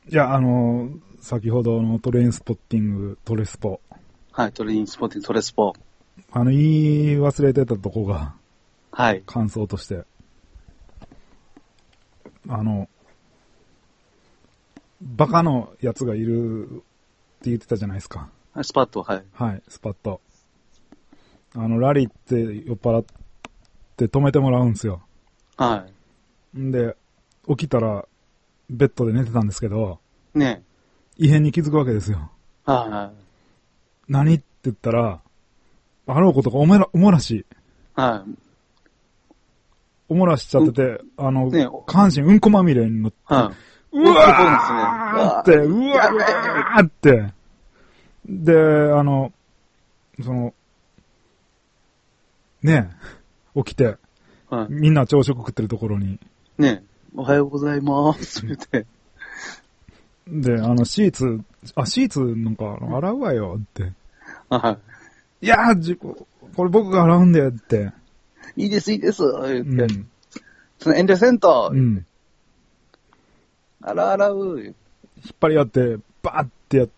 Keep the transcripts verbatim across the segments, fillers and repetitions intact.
いや、あの、先ほどのトレインスポッティング、トレスポ。 はい、トレインスポッティング、トレスポ。 あの、言い忘れてたとこが、 はい。 感想として。あの、バカのやつがいるって言ってたじゃないですか。 スパット、はい。 はい、スパット。あの、ラリーって酔っ払って止めてもらうんですよ。 はい。 んで、起きたら、ベッドで寝てたんですけど、 ね異変に気づくわけですよ。 はい。 何って言ったら、あろうことかおめら、おもらし。 はい。 おもらしちゃってて、うん、あの、 ね、 下半身うんこまみれになって、 はい、 うわーって、うわーって、で、あの、その、ねえ、起きて、はい、みんな朝食食ってるところに、 ねえ、おはようございます、言って。 で、あの、シーツ、あ、シーツなんか洗うわよって。 はい。 いやー、これ僕が洗うんだよって。 いいです、いいです、言って。うん、その遠慮せんと、うん。洗う、洗う。 引っ張り合って、バーってやって、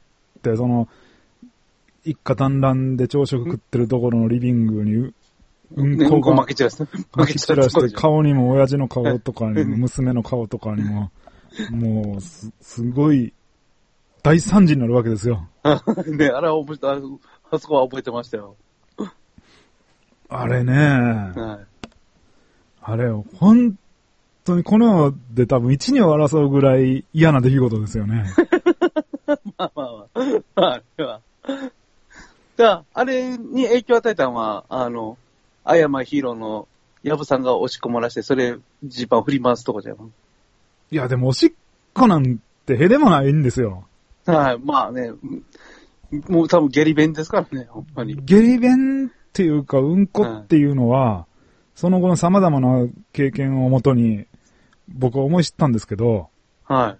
その、一家団らんで朝食食ってるところのリビングに、 うんこが負け散らして、 負け散らして、顔にも親父の顔とかにも、娘の顔とかにも、もうす、すごい、大惨事になるわけですよ。 ね、あれは覚えて、あそこは覚えてましたよ。 あれね、はい、あれ、本当にこの世で多分一二を争うぐらい嫌な出来事ですよね。 まあまあまあ。あれは。じゃあ、あれに影響を与えたのは、あの、アヤマヒーローのヤブさんが押し込まらして、それ、ジーパン振り回すとこじゃん。 いや、でもおしっこなんてへでもないんですよ。 はい、まあね、もう多分下痢弁ですからね、ほんまに。 下痢弁っていうか、うんこっていうのは、はい、その後の様々な経験をもとに、僕は思い知ったんですけど、 はい。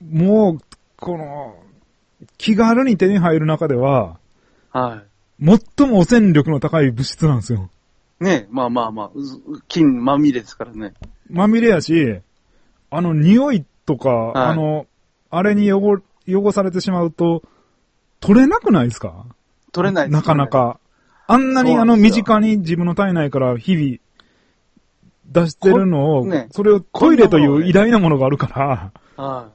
もう、この、気軽に手に入る中では、 はい。 最も汚染力の高い物質なんですよ。 ねえ、まあまあまあ、菌まみれですからね。 まみれやし、あの、匂いとか、はい、あの、あれに汚、汚されてしまうと、取れなくないですか？ 取れないです、ね、 なかなか。あんなにあの、身近に自分の体内から日々出してるのを、ね、それをトイレという偉大なものがあるから、はい、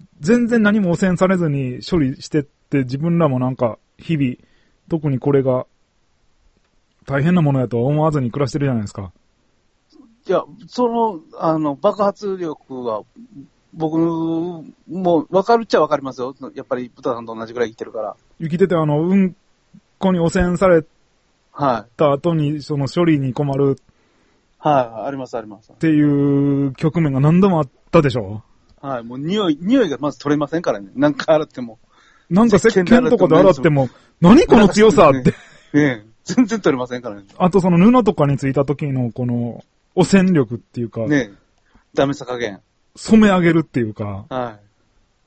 全然何も汚染されずに処理してって自分らもなんか日々、特にこれが大変なものやとは思わずに暮らしてるじゃないですか。 いや、その、あの、爆発力は、僕も分かるっちゃ分かりますよ。やっぱり豚さんと同じぐらい生きてるから。 生きててあの、うんこに汚染された後にその処理に困る。 はい、ありますあります。 っていう局面が何度もあったでしょ？ はい、もう匂い、匂いがまず取れませんからね。なんか洗っても。 なんか石鹸とかで洗っても、何この強さって。 ねえ、全然取れませんからね。 あとその布とかについた時のこの汚染力っていうか。 ねえ、ダメさ加減。 染め上げるっていうか。 はい。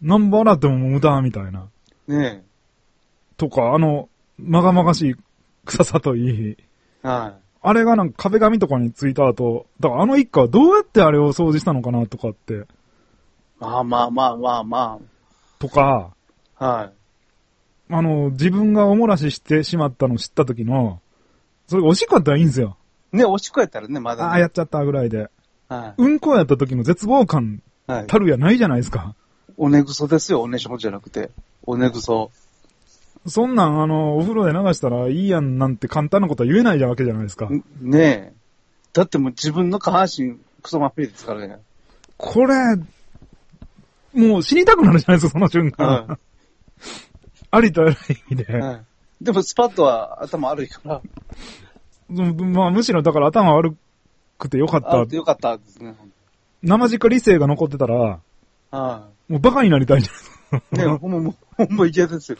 何本洗っても無駄みたいな。 ねえ。 とか、あの、まがまがしい臭さといい。 はい。 あれがなんか壁紙とかについた後、だからあの一家はどうやってあれを掃除したのかなとかって。 まあまあまあまあまあ。とか。 はい。 あの、自分がおもらししてしまったのを知った時の、それおしっこやったらいいんですよ。 ね、おしっこやったらね、まだ、ね。 ああ、やっちゃったぐらいで。 はい。 うんこやった時の絶望感たるやないじゃないですか。はい、 おねぐそですよ、おねしょじゃなくて。おねぐそ。 そんなん、あの、お風呂で流したらいいやんなんて簡単なことは言えないわけじゃないですか。 ねえ。だってもう自分の下半身、クソまみれですからね。 これ、もう死にたくなるじゃないですか、その瞬間。はい、ありとあらゆる意味で、はい。 でもスパッドは頭悪いから。 まあむしろだから頭悪くてよかった。 よかったですね。 生実家理性が残ってたら、 はい。 もうバカになりたいじゃないですか。 ねえ、ほんま、ほんま嫌ですよ。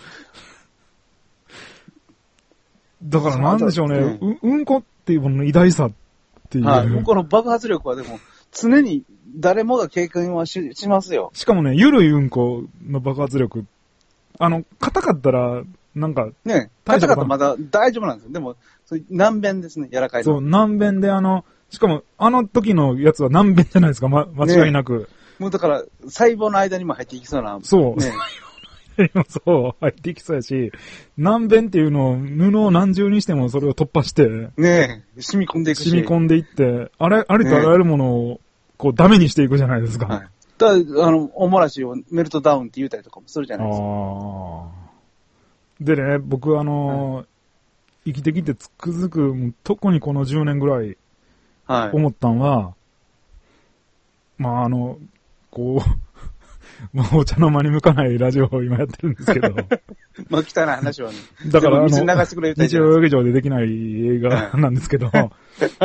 だからなんでしょうね、う、うんこっていうものの偉大さっていう。 はい。うんこの爆発力はでも、常に誰もが経験は し, しますよ。 しかもね、ゆるいうんこの爆発力。あの、硬かったら、なんか。 ね硬かったらまだ大丈夫なんですよ。でも、そういう軟便ですね、柔らかいの。 そう、軟便であの、しかも、あの時のやつは軟便じゃないですか、ま、間違いなく。 ねもうだから、細胞の間にも入っていきそうな。 そう。ね、そう、入っていきそうやし、何遍っていうのを布を何重にしてもそれを突破して、 ねえ、染み込んでいくし。 染み込んでいって、あれ、ありとあらゆるものを、こう、ダメにしていくじゃないですか。はい。 だあの、おもらしをメルトダウンって言うたりとかもするじゃないですか。 あでね、僕あのーはい、生きてきてつくづく、特にこのじゅうねんぐらい、思ったんは、はい、まああの、こう、もうお茶の間に向かないラジオを今やってるんですけど。 まあ汚い話はね。 だからあの、 流してくれる日曜劇場でできない映画なんですけど、はい、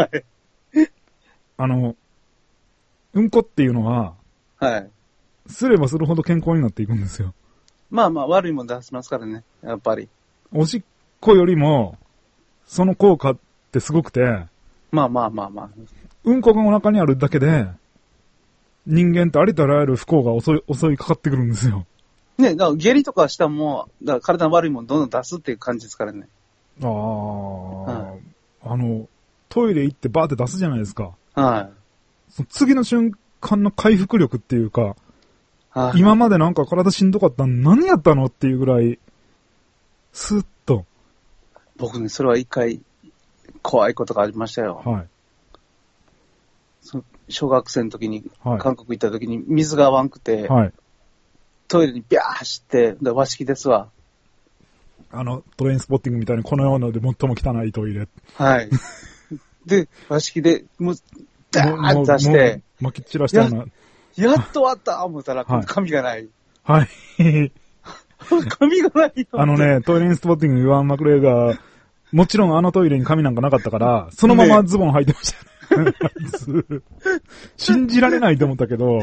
あの、うんこっていうのは、はい。すればするほど健康になっていくんですよ。 まあまあ悪いもん出しますからね、やっぱり。 おしっこよりも、その効果ってすごくて、 まあまあまあまあ。 うんこがお腹にあるだけで、人間ってありとあらゆる不幸が襲い、襲いかかってくるんですよ。 ね、だから下痢とかしたも、だから体の悪いもんどんどん出すっていう感じですからね。 ああ、はい、あの、トイレ行ってバーって出すじゃないですか。はい。その次の瞬間の回復力っていうか、はい、今までなんか体しんどかったの何やったのっていうぐらい、スッと。 僕ね、それは一回怖いことがありましたよ。はい。そ小学生の時に、はい、韓国行った時に水が合わんくて、はい、トイレにビャー走って、和式ですわ。 あの、トレインスポッティングみたいにこの世ので最も汚いトイレ。 はい。で、和式で、もう、ダーッと出して、 まき散らしたような。 やっと終わった思ったら、はい、髪がない。 はい。 髪がないよ。 あのね、トイレインスポッティング、イワン・マクレーガー、もちろんあのトイレに髪なんかなかったから、そのままズボン履いてましたよね。ね信じられないと思ったけど。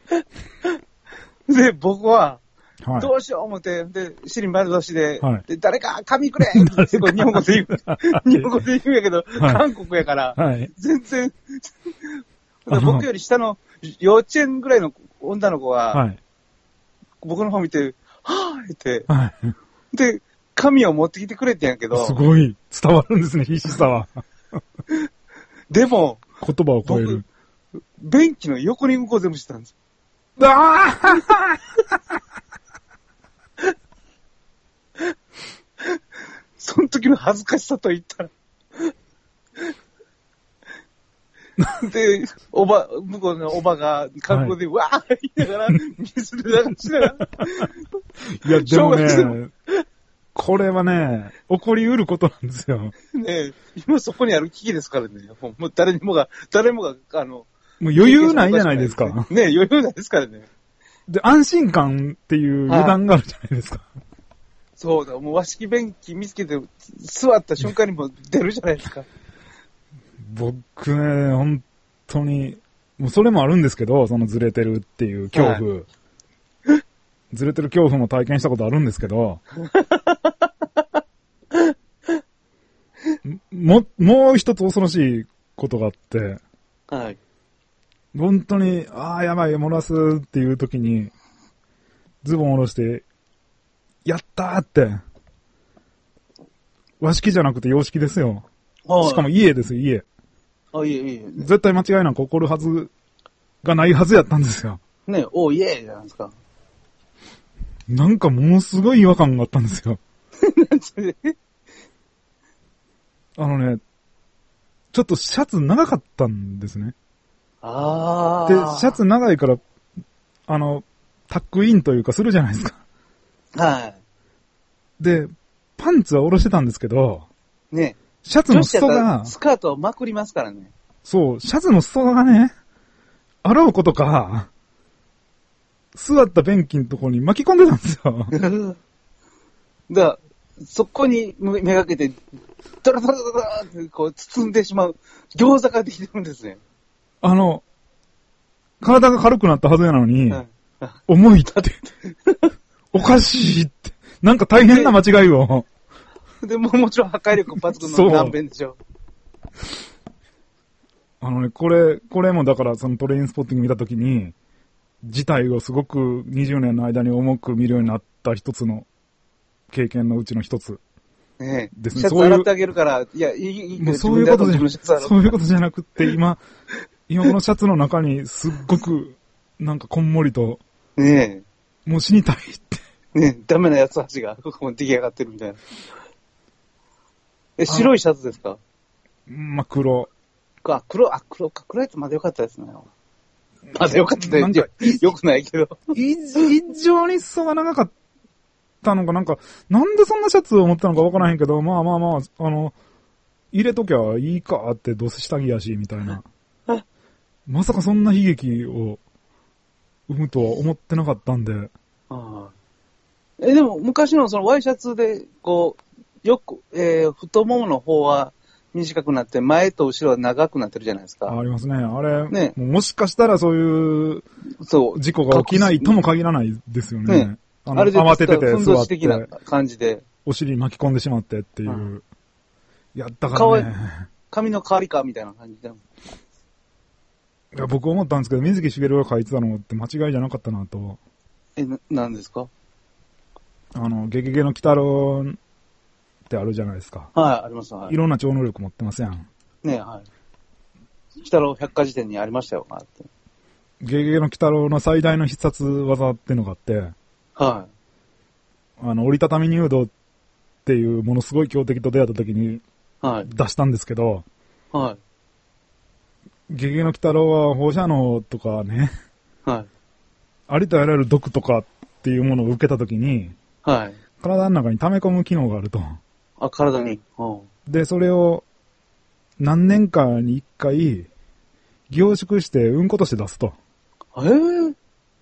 で、僕は、はい、どうしよう思って、で、尻丸出しで、はい、で誰か髪くれってすごい日本語で言う。日本語で言うんやけど、はい、韓国やから、はい、全然、僕より下の幼稚園ぐらいの女の子は、はい、僕の方見て、はぁーって、はい、で、髪を持ってきてくれてんやけど。 すごい、伝わるんですね、必死さは。 でも、 言葉を超える。 便器の横にうんこ全部してたんです。 ああその時の恥ずかしさと言ったら。で、おば、向こうのおばが、韓国で、はい、わー言いながら、水で流しながら。 いや、でもね、これはね、起こりうることなんですよ。ねえ、今そこにある危機ですからね。もう誰にもが、誰もが、あの、もう余裕ないじゃないですか。 ねえ、余裕ないですからね。 で、安心感っていう油断があるじゃないですか。 そうだ、もう和式便器見つけて、座った瞬間にも出るじゃないですか。 僕ね、本当に、もうそれもあるんですけど、そのずれてるっていう恐怖。はい、ずれてる恐怖も体験したことあるんですけど、も、もう一つ恐ろしいことがあって、はい。本当に、ああ、やばい、漏らすっていう時に、ズボン下ろして、やったーって、和式じゃなくて洋式ですよ。しかも家ですよ、家。 あ、いえいえ。 絶対間違いなく起こるはずがないはずやったんですよ。 ね、おいえじゃないですか。 なんかものすごい違和感があったんですよ。あのね、ちょっとシャツ長かったんですね。ああ。で、シャツ長いから、あの、タックインというかするじゃないですか。はい。で、パンツは下ろしてたんですけど、ね。シャツの裾が、 スカートをまくりますからね。 そう、シャツの裾がね、あろうことか、座った便器のところに巻き込んでたんですよ。 だから、そこにめがけて、ドラドラドラってこう包んでしまう餃子ができてるんですね。 あの、体が軽くなったはずやのに、はい、重いって、おかしいって、なんか大変な間違いを。 でももちろん破壊力抜群の何遍でしょ。 あのね、これ、これもだからそのトレインスポッティング見たときに、事態をすごくにじゅうねんの間に重く見るようになった一つの経験のうちの一つねえ。ですね。シャツ洗ってあげるから、いや、いい、いい、 もうそういうことじゃ、そういうことじゃなくって、今、今このシャツの中にすっごくなんかこんもりと、 ねえ。もう死にたいって。 ねえ、ダメなやつたちが、ここに出来上がってるみたいな。え、白いシャツですか？ まあ、黒。 あ、黒、あ、黒か。黒いとまだよかったですね。まだよかったですね。よくないけど。 異常に裾が長かったのか、なんか、なんでそんなシャツを持ったのかわからへんけど、まあまあまあ、あの、入れときゃいいかって、どうせ下着やし、みたいな。まさかそんな悲劇を生むとは思ってなかったんで。 ああ。え、でも、昔のそのワイシャツで、こう、よく、えー、太ももの方は短くなって、前と後ろは長くなってるじゃないですか。 ありますね。あれ、ね、もしかしたらそういう、そう、事故が起きないとも限らないですよね。ね、 あのあれで慌ててて座って、 的な感じで。 お尻巻き込んでしまってっていう。うん、やったからね。 髪の代わりか、みたいな感じで。 いや、僕思ったんですけど、水木しげるが書いてたのって間違いじゃなかったなと。 え、な、なんですか？ あの、ゲゲゲの鬼太郎ってあるじゃないですか。 はい、あります、はい。 いろんな超能力持ってますやん。 ねえ、はい。鬼太郎百科事典にありましたよ、って。 ゲゲゲの鬼太郎の最大の必殺技ってのがあって、 はい。 あの、折りたたみ入道っていうものすごい強敵と出会った時に、はい。出したんですけど、 はい。 ゲゲゲの鬼太郎は放射能とかね、 はい。 ありとあらゆる毒とかっていうものを受けたときに、 はい。 体の中に溜め込む機能があると。 あ、体に。うん。 で、それを何年かに一回凝縮してうんことして出すと。 えー、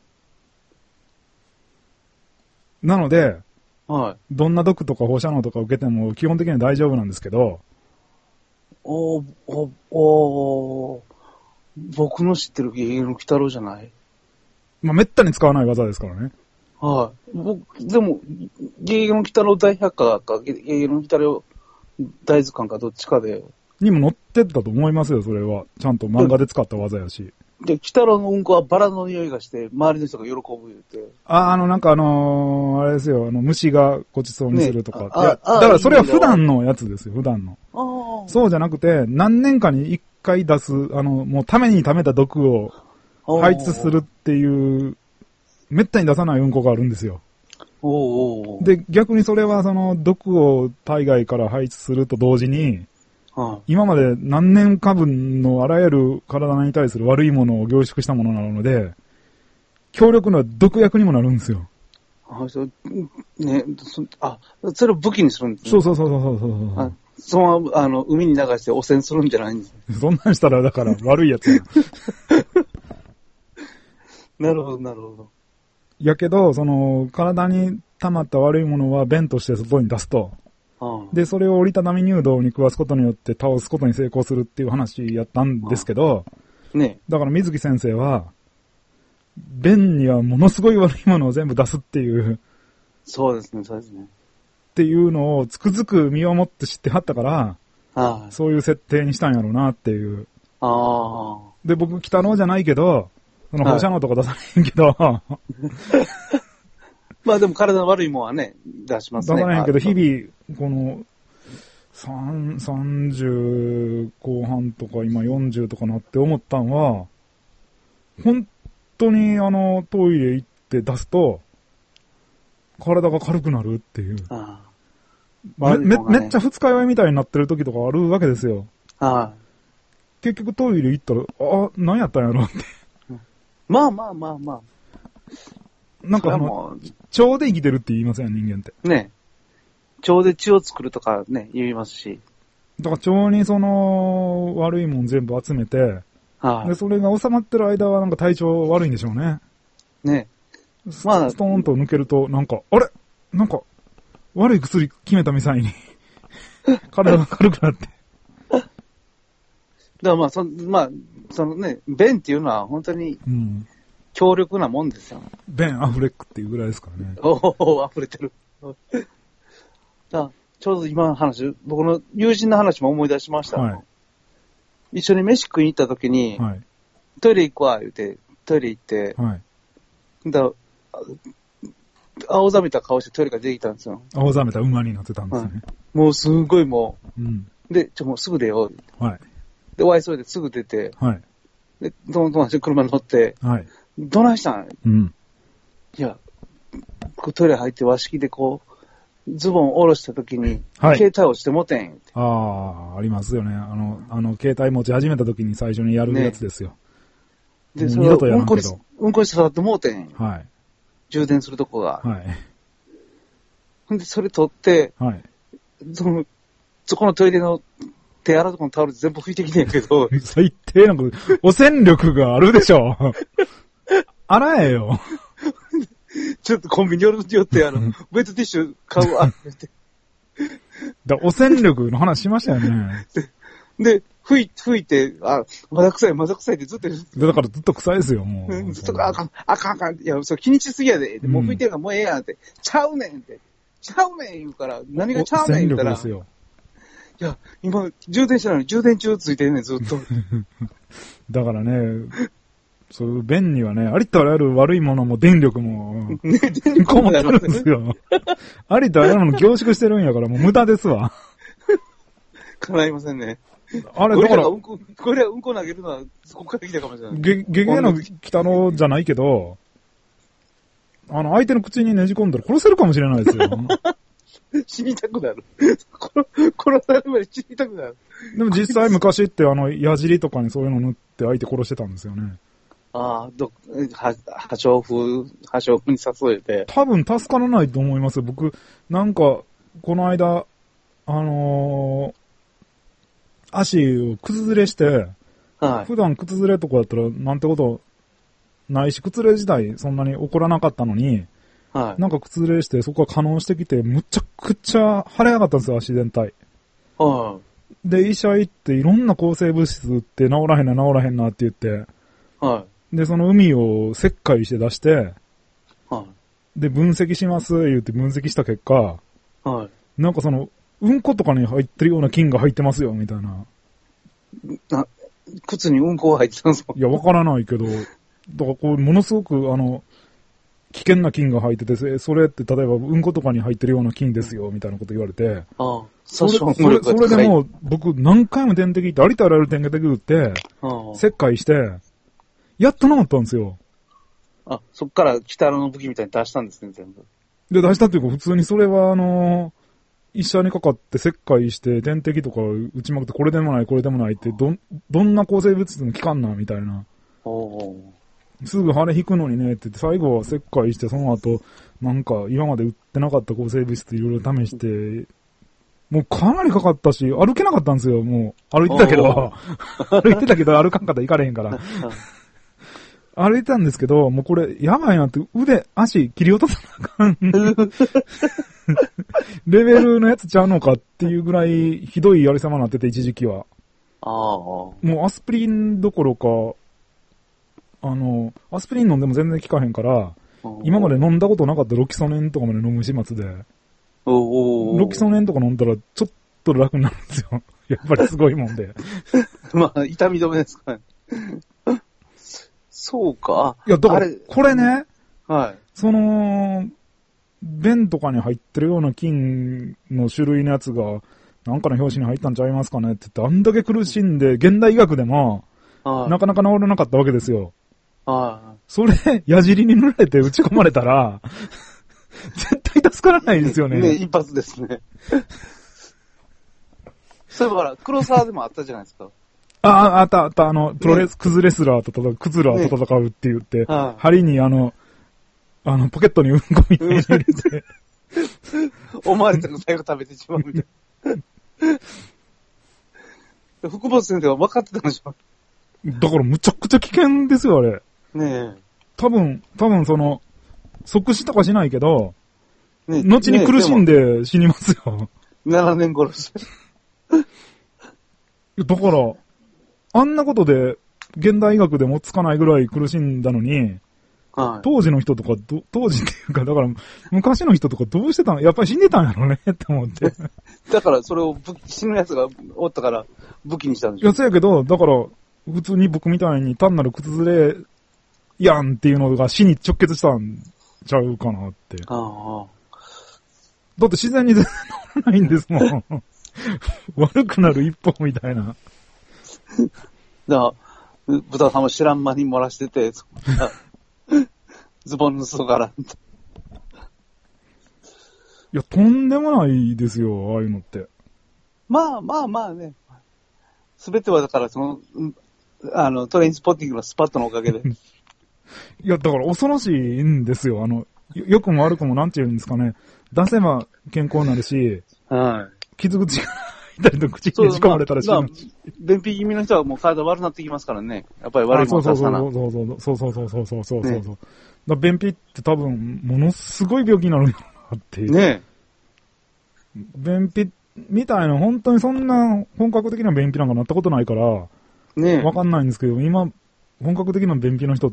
なので、 はい。 どんな毒とか放射能とか受けても基本的には大丈夫なんですけど、 おー、お、おー、僕の知ってるゲゲゲの鬼太郎じゃない？ まあ、めったに使わない技ですからね。 はい。僕、でも、ゲゲゲの鬼太郎大百科か、ゲゲゲの鬼太郎大図鑑かどっちかで。 にも載ってたと思いますよ、それは。ちゃんと漫画で使った技やし。 で、鬼太郎のうんこはバラの匂いがして、周りの人が喜ぶ言うて。 あ、あの、なんかあのー、あれですよ、あの、虫がごちそうにするとか。ね、いや、だからそれは普段のやつですよ、普段の。あそうじゃなくて、何年かに一回出す、あの、もうために溜めた毒を排出するっていう、めったに出さないうんこがあるんですよ。 おーで、逆にそれはその毒を体外から排出すると同時に、はあ、今まで何年か分のあらゆる体に対する悪いものを凝縮したものなので、強力な毒薬にもなるんですよ。 あ、そう、ね、そあ、それを武器にするんですね。 そうそうそうそうそう。 あ、そのまま、あの、海に流して汚染するんじゃないんですね。 そんなんしたら、だから悪いやつや。 なるほど、なるほど。 やけど、その、体に溜まった悪いものは便として外に出すと。で、それを折りたたみ入道に食わすことによって倒すことに成功するっていう話やったんですけど、 ね。 だから水木先生は、便にはものすごい悪いものを全部出すっていう。 そうですね、そうですね。 っていうのをつくづく身をもって知ってはったから、はい、そういう設定にしたんやろうなっていう。 あで、僕、鬼太郎じゃないけど、その放射能とか出さないけど、はい、 まあでも体の悪いもんはね、出しますね。 出さないけど、日々、この、さんじゅう後半とか今よんじゅうとかなって思ったんは、本当にあの、トイレ行って出すと、体が軽くなるっていう。ああめ, め, めっちゃ二日酔いみたいになってる時とかあるわけですよ。ああ結局トイレ行ったら、あ、何やったんやろって。 まあまあまあまあ。 なんかあの、腸で生きてるって言いません、人間って。 ね。腸で血を作るとかね、言いますし。 だから腸にその、悪いもん全部集めて、はあ、で、それが収まってる間はなんか体調悪いんでしょうね。 ね。 まあ、ストーンと抜けると、なんか、あれなんか、悪い薬決めたみたいに、体が軽くなって。 だからまあ、そ、まあ、そのね、便っていうのは本当に、強力なもんですよ。 便アフレックっていうぐらいですからね。 おお、溢れてる。だちょうど今の話、僕の友人の話も思い出しました。はい、一緒に飯食いに行った時に、はい、トイレ行くわ、言うて、トイレ行って、はい、だ青ざめた顔してトイレから出てきたんですよ。 青ざめた馬になってたんですね。 はい、もうすんごいもう、うん、で、ちょ、もうすぐ出よう。はい、で、お会いそうですぐ出て、はい、で、友達車に乗って、はい、 どないしたん？ うん。 いや、トイレ入って和式でこう、ズボン下ろした時に、はい、携帯落ちてもてん。 ああ、ありますよね。あの、あの、携帯持ち始めた時に最初にやるやつですよ。 ね、で、それをうんこに、うんこに触ってもうてん。 はい。 充電するとこが。 はい。 ほんで、それ取って、 はい。 その、そこのトイレの手洗うとこのタオル全部拭いてきてんけど。 最低なんか、汚染力があるでしょ。洗えよ。 ちょっとコンビニ寄って、あの、ウェットティッシュ買うわ、って。 だ汚染力の話しましたよね。 で、拭い、拭いて、あ、まだ臭い、まだ臭いってずっと言う。だからずっと臭いですよ、もう。 うん、ずっと、あかん、あかん、あかん。いや、それ気にしすぎやで。もう拭いてるからもうええやんって。うん、ちゃうねんって。ちゃうねん言うから、何がちゃうねん言うから。汚染力ですよ。いや、今、充電してないのに充電中ついてんねん、ずっと。 だからね、そういう便にはね、ありとあらゆる悪いものも電力も、ね、電力こもってるんですよ。ありとあらゆるもの凝縮してるんやから、もう無駄ですわ。 叶いませんね。 あれ、だから、 うんこ、これはうんこ投げるのは、ここから来たかもしれない。 ゲ、ゲゲの北のじゃないけど、あの、相手の口にねじ込んだら殺せるかもしれないですよ。 死にたくなる。殺されるまで死にたくなる。 でも実際昔ってあの、矢尻とかにそういうの塗って相手殺してたんですよね。 ああ、ど、は、破傷風、破傷風に誘えて。 多分助からないと思いますよ。僕、なんか、この間、あのー、足を靴ずれして、はい、普段靴ずれとかだったらなんてことないし、靴ずれ自体そんなに起こらなかったのに、はい、なんか靴ずれしてそこが可能してきて、むちゃくちゃ腫れ上がったんですよ、足全体。はい、で、医者行っていろんな抗生物質って治らへんな治らへんなって言って、はい、で、その海を切開して出して、はい、で、分析します言って分析した結果、はい、なんかその、うんことかに入ってるような菌が入ってますよ、みたいな。 な、靴にうんこが入ってたんですか？ いや、わからないけど、だからこう、ものすごく、あの、危険な菌が入ってて、それって例えばうんことかに入ってるような菌ですよ、みたいなこと言われて。ああ。それ、それ、それでもう、僕何回も点滴行って、ありとあらゆる点滴打って、切開して、やっと治ったんですよ。 あ、そっから北の武器みたいに出したんですね、全部。 で、出したっていうか、普通にそれはあのー、医者にかかって切開して点滴とか打ちまくってこれでもないこれでもないってどん、どんな抗生物質でも効かんなみたいな。おすぐ腫れ引くのにねって言って最後は切開してその後なんか今まで売ってなかった抗生物質いろいろ試してもうかなりかかったし歩けなかったんですよもう歩いてたけど歩いてたけど歩かんかったら行かれへんから歩いてたんですけどもうこれやばいなって腕足切り落とさなあかんレベルのやつちゃうのかっていうぐらいひどいやりさまになってて、一時期は。ああ。もうアスプリンどころか、あの、アスプリン飲んでも全然効かへんから、今まで飲んだことなかったロキソネンとかまで飲む始末で、おロキソネンとか飲んだらちょっと楽になるんですよ。やっぱりすごいもんで。 まあ、痛み止めですかね。そうか。 いや、だから、これね、 はい。 その、便とかに入ってるような菌の種類のやつが、なんかの表紙に入ったんちゃいますかねって言って、あんだけ苦しんで、現代医学でも、なかなか治らなかったわけですよ。それ、矢尻に塗られて打ち込まれたら、絶対助からないですよね。 ね、一発ですね。そういえばほら、黒沢でもあったじゃないですか。 ああ、あった、あった、あの、プロレス、ね、クズレスラーと戦う、クズラーと戦うって言って、ね、針にあの、あの、ポケットにうんこみたいに入れて。 思われたら最後食べてしまうみたいな。福本先生は分かってたんでしょ？ だからむちゃくちゃ危険ですよ、あれ。 ねえ。 多分、多分その、即死とかしないけど、ね、後に苦しんで死にますよ。 ななねん殺し。 だから、あんなことで、現代医学でもつかないぐらい苦しんだのに、はい、当時の人とかど、当時っていうか、だから、昔の人とかどうしてたの？やっぱり死んでたんやろねって思って。 だから、それを武器、死ぬ奴がおったから、武器にしたんでしょ？ いや、そうやけど、だから、普通に僕みたいに単なる靴ずれやんっていうのが死に直結したんちゃうかなって。ああ。だって自然に全然治らないんですもん。悪くなる一歩みたいな。 だから、豚さんも知らん間に漏らしてて、そんなズボンの裾から。いや、とんでもないですよ、ああいうのって。 まあまあまあね。すべてはだから、その、あの、トレインスポッティングのスパットのおかげで。 いや、だから恐ろしいんですよ。あの、よくも悪くもなんて言うんですかね。出せば健康になるし、 はい。 傷口が痛いと口にねじ込まれたら死ぬし。 便秘気味の人はもう体悪くなってきますからね。やっぱり悪いもの出さな。 そうそうそうそうそうそうそうそうそうそうそう。だ便秘って多分、ものすごい病気になるんやろなっていう。 ねえ。便秘みたいな、本当にそんな本格的な便秘なんかなったことないから、ねえ。わかんないんですけど、今、本格的な便秘の人って、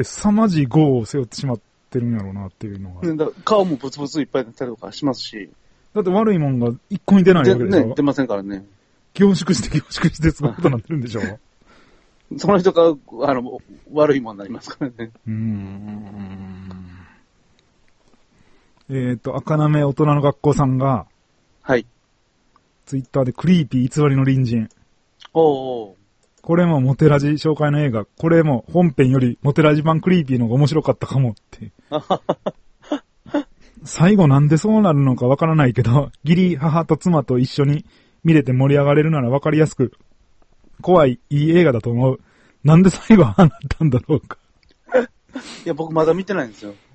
凄まじい業を背負ってしまってるんやろうなっていうのが。 ね、だ顔もブツブツいっぱい出たりとかしますし。 だって悪いもんが一個に出ないわけでしょ。 ね、出ませんからね。 凝縮して凝縮してそういうことになってるんでしょ。 その人が、あの、悪いもんになりますからね。 うーん。えっと、赤なめ大人の学校さんが、 はい。 ツイッターでクリーピー偽りの隣人。 おうおう。 これもモテラジ紹介の映画。これも本編よりモテラジ版クリーピーの方が面白かったかもって。最後なんでそうなるのかわからないけど、義理母と妻と一緒に見れて盛り上がれるならわかりやすく、怖い、いい映画だと思う。なんで最後ああなったんだろうか。 いや、僕まだ見てないんですよ。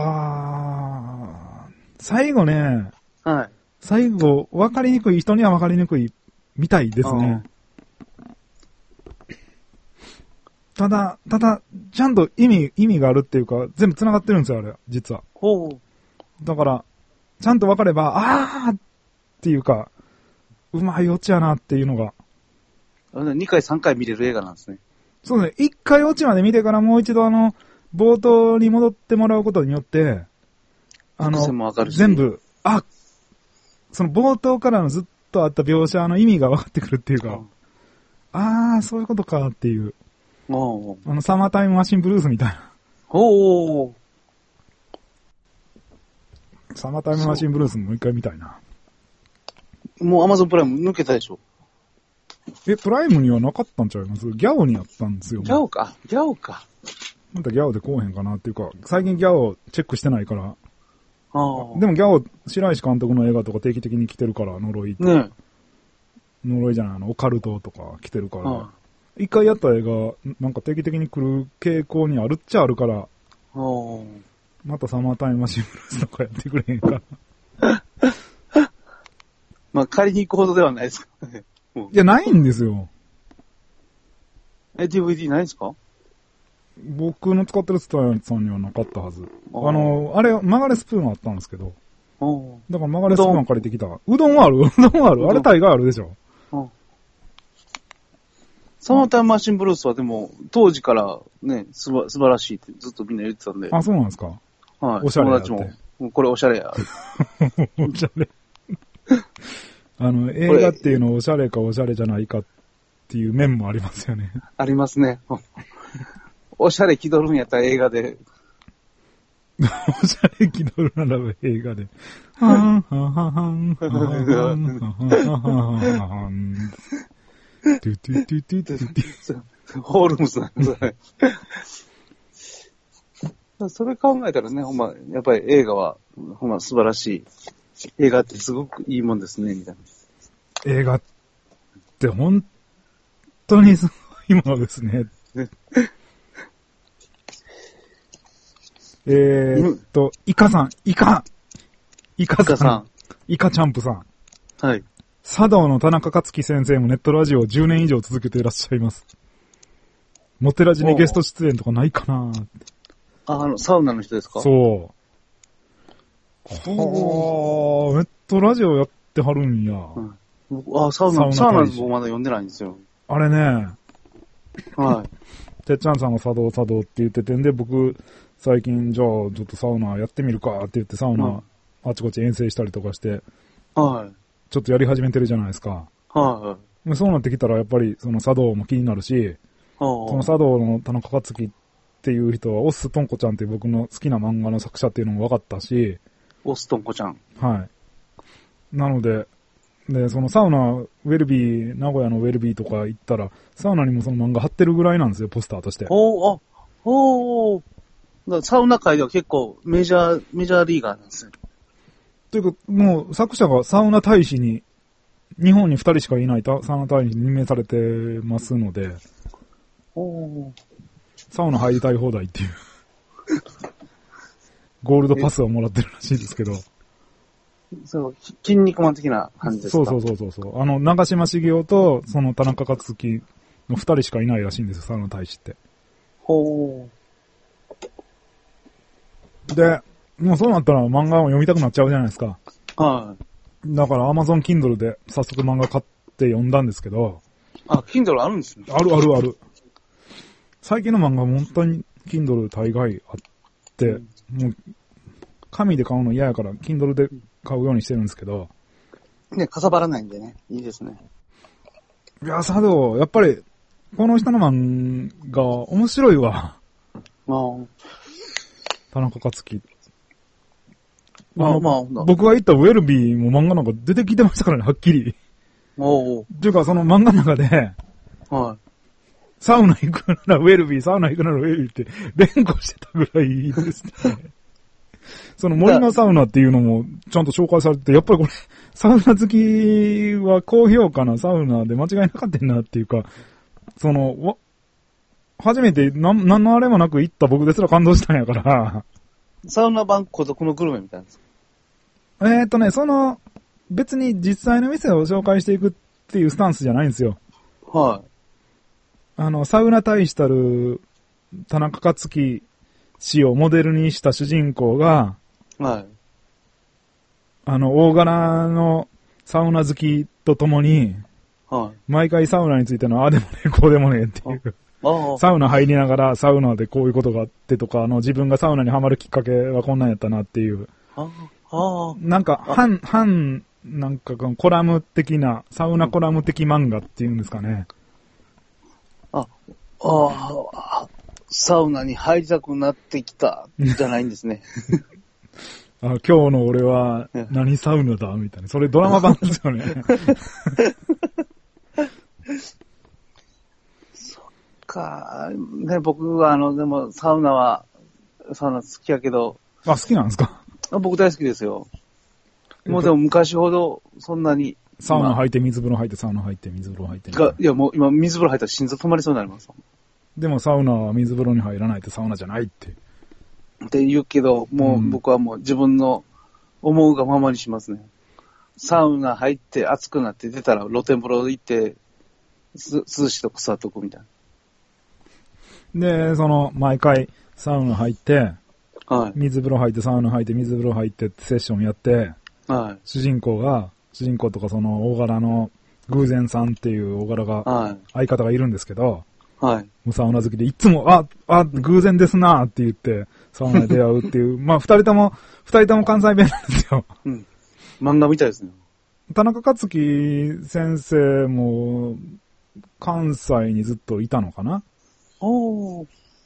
あー、最後ね、 はい。 最後、わかりにくい、人にはわかりにくいみたいですね。ただ、ただ、ちゃんと意味、意味があるっていうか、全部繋がってるんですよ、あれ、実は。 ほう。 だから、ちゃんと分かれば、あーっていうか、うまいオチやなっていうのが。 にかいさんかい見れる映画なんですね。 そうですね。いっかいオチまで見てからもう一度あの、冒頭に戻ってもらうことによって、あの、全部、あ、その冒頭からのずっとあった描写の意味が分かってくるっていうか、うん、あー、そういうことかっていう。 おあの、サマータイムマシンブルースみたいな。 おー。 サマータイムマシンブルースもう一回見たいな。 もうアマゾンプライム抜けたでしょ。 え、プライムにはなかったんちゃいます？ギャオにあったんですよ。 ギャオか。ギャオか。 またギャオでこうへんかなっていうか、最近ギャオチェックしてないから。 あでもギャオ、白石監督の映画とか定期的に来てるから、呪い。 ね呪いじゃない、あの、オカルトとか来てるから。一回やった映画、なんか定期的に来る傾向にあるっちゃあるから。またサマータイムマシンブルースとかやってくれへんか。 まあ、借りに行くほどではないですかね。 いや、ないんですよ。 え、ディーブイディー ないんですか？ 僕の使ってるスタイルさんにはなかったはず。あの、あれ、曲がれスプーンはあったんですけど。だから曲がれスプーンは借りてきた。うどんはあるうどんはあるあれ大概あるでしょ。 サマータイムマシンブルースはでも、当時からね、すば、素晴らしいってずっとみんな言ってたんで。 あ、そうなんですか？ はい。 おしゃれやって。 友達も、これおしゃれや。 おしゃれ。あの、映画っていうのおしゃれかおしゃれじゃないかっていう面もありますよね。 ありますね。おしゃれ気取るんやったら映画で。 おしゃれ気取るなら映画で。はんはんはんはんはんはんはんはん。トゥトゥトゥトゥトゥトゥ。 ホールムズなんですね。それ考えたらね、ほんま、やっぱり映画は、ほんま素晴らしい。映画ってすごくいいもんですね、みたいな。映画って本当にすごいものですね。えーっと、イカさん、イカイカさん、イカさん、イカチャンプさん。 はい。 茶道の田中克樹先生もネットラジオをじゅうねん以上続けていらっしゃいます。モテラジにゲスト出演とかないかなーって。 あ、あの、サウナの人ですか？ そう。はぁ、ネットラジオやってはるんや。 うん、あ、サウナ、サウナ僕まだ読んでないんですよ。 あれね。 はい。 てっちゃんさんが茶道茶道って言っててんで、僕、最近じゃあちょっとサウナやってみるかって言ってサウナ、うん、あちこち遠征したりとかして。 はい。 ちょっとやり始めてるじゃないですか。 はい。 そうなってきたらやっぱりその茶道も気になるし、その茶道の田中克樹っていう人はオストンコちゃんっていう僕の好きな漫画の作者っていうのも分かったし、 オストンコちゃん。 はい。なので、で、そのサウナ、ウェルビー、名古屋のウェルビーとか行ったら、サウナにもその漫画貼ってるぐらいなんですよ、ポスターとして。 おー、あ、おー。 だサウナ界では結構メジャー、メジャーリーガーなんですよ。 というか、もう作者がサウナ大使に、日本に二人しかいないサウナ大使に任命されてますので、 おサウナ入りたい放題っていう、ゴールドパスをもらってるらしいですけど。 そう、筋肉マン的な感じですか？ そうそうそうそう。あの、長嶋茂雄と、その田中克樹の二人しかいないらしいんですよ、サウナ大使って。 ほう。で、もうそうなったら漫画を読みたくなっちゃうじゃないですか。 はい。 だから Amazon Kindle で早速漫画買って読んだんですけど。 あ、Kindle あるんですね。 あるあるある。最近の漫画本当に Kindle 大概あって、うん、もう、紙で買うの嫌やから Kindle で買うようにしてるんですけど。 ね、かさばらないんでね。いいですね。 いや、佐藤、やっぱり、この人の漫画面白いわ。 ああ。 田中克樹。 まあまあ、 僕が言ったウェルビーも漫画なんか出てきてましたからね、はっきり。 おう。 っていうか、その漫画の中で、 はい。 サウナ行くならウェルビー、サウナ行くならウェルビーって連呼してたぐらいですね。その森のサウナっていうのもちゃんと紹介されてて、やっぱりこれ、サウナ好きは高評価なサウナで間違いなかったんなっていうか、その、初めて何、何のあれもなく行った僕ですら感動したんやから。 サウナ版孤独のグルメみたいなんですか？ えーっとね、その、別に実際の店を紹介していくっていうスタンスじゃないんですよ。 はい。 あの、サウナ大使たる田中克樹氏をモデルにした主人公が、 はい。 あの、大柄のサウナ好きと共に、 はい。 毎回サウナについてのああでもねえ、こうでもねえっていう。 ああサウナ入りながらサウナでこういうことがあってとか、あの自分がサウナにハマるきっかけはこんなんやったなっていう。 ああなんか、半、半、なんかコラム的な、サウナコラム的漫画っていうんですかね。 あ、ああ、サウナに入りたくなってきた、じゃないんですね。 あ、今日の俺は何サウナだみたいな。それドラマ版ですよね。 か、ね、僕はあの、でもサウナは、サウナ好きやけど。 あ、好きなんですか？ 僕大好きですよ。もうでも昔ほど、そんなに。 サウナ入って水風呂入ってサウナ入って水風呂入って。 が、いやもう今水風呂入ったら心臓止まりそうになります。 でもサウナは水風呂に入らないとサウナじゃないって。 って言うけど、もう僕はもう自分の思うがままにしますね。サウナ入って暑くなって出たら露天風呂行って、す涼しいとこ座っとくみたいな。 で、その、毎回、サウナ入って、 はい。 水風呂入って、サウナ入って、水風呂入ってセッションやって、 はい。 主人公が、主人公とかその大柄の偶然さんっていう大柄が、はい。相方がいるんですけど、 はい。 もうサウナ好きで、いつも、あ、あ、偶然ですなって言って、サウナで出会うっていう、まあ、二人とも、二人とも関西弁なんですよ。 うん。漫画みたいですね。 田中克樹先生も、関西にずっといたのかな？ おー。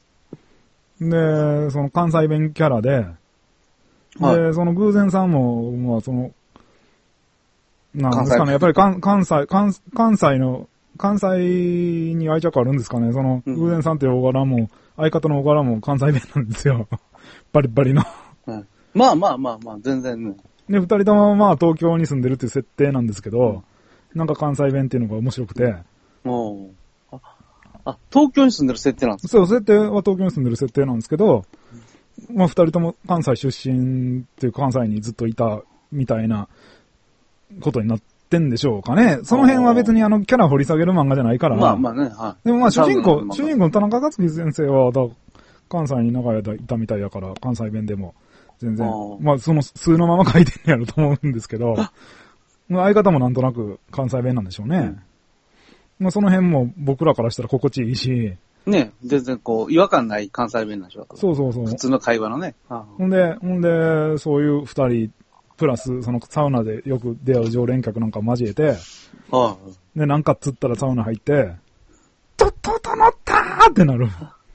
で、その関西弁キャラで、はい、で、その偶然さんも、まあその、なんですかね、やっぱり関関西、関関西の、関西に愛着あるんですかね、その、偶然さんっていう大柄も、相方の大柄も関西弁なんですよ。バリバリの、 うん。まあまあまあまあ、全然ね。 で、二人ともまあ東京に住んでるっていう設定なんですけど、うん、なんか関西弁っていうのが面白くて、 おあ、あ、東京に住んでる設定なんですか？ そう、設定は東京に住んでる設定なんですけど、まあ二人とも関西出身っていう関西にずっといたみたいなことになってんでしょうかね。その辺は別にあのキャラ掘り下げる漫画じゃないから。 まあまあね、はい。 でもまあ主人公、主人公の田中克樹先生はだ関西に長い間いたみたいだから、関西弁でも全然、まあその数のまま書いてんやろと思うんですけど、相方もなんとなく関西弁なんでしょうね。うんまあその辺も僕らからしたら心地いいし。 ね全然こう、違和感ない関西弁なんでしょう。 そうそうそう。 普通の会話のね。 ほんで、ほんで、そういう二人、プラス、そのサウナでよく出会う常連客なんか交えて、 はあ、で、なんかつったらサウナ入って、と、と、とのったーってなる。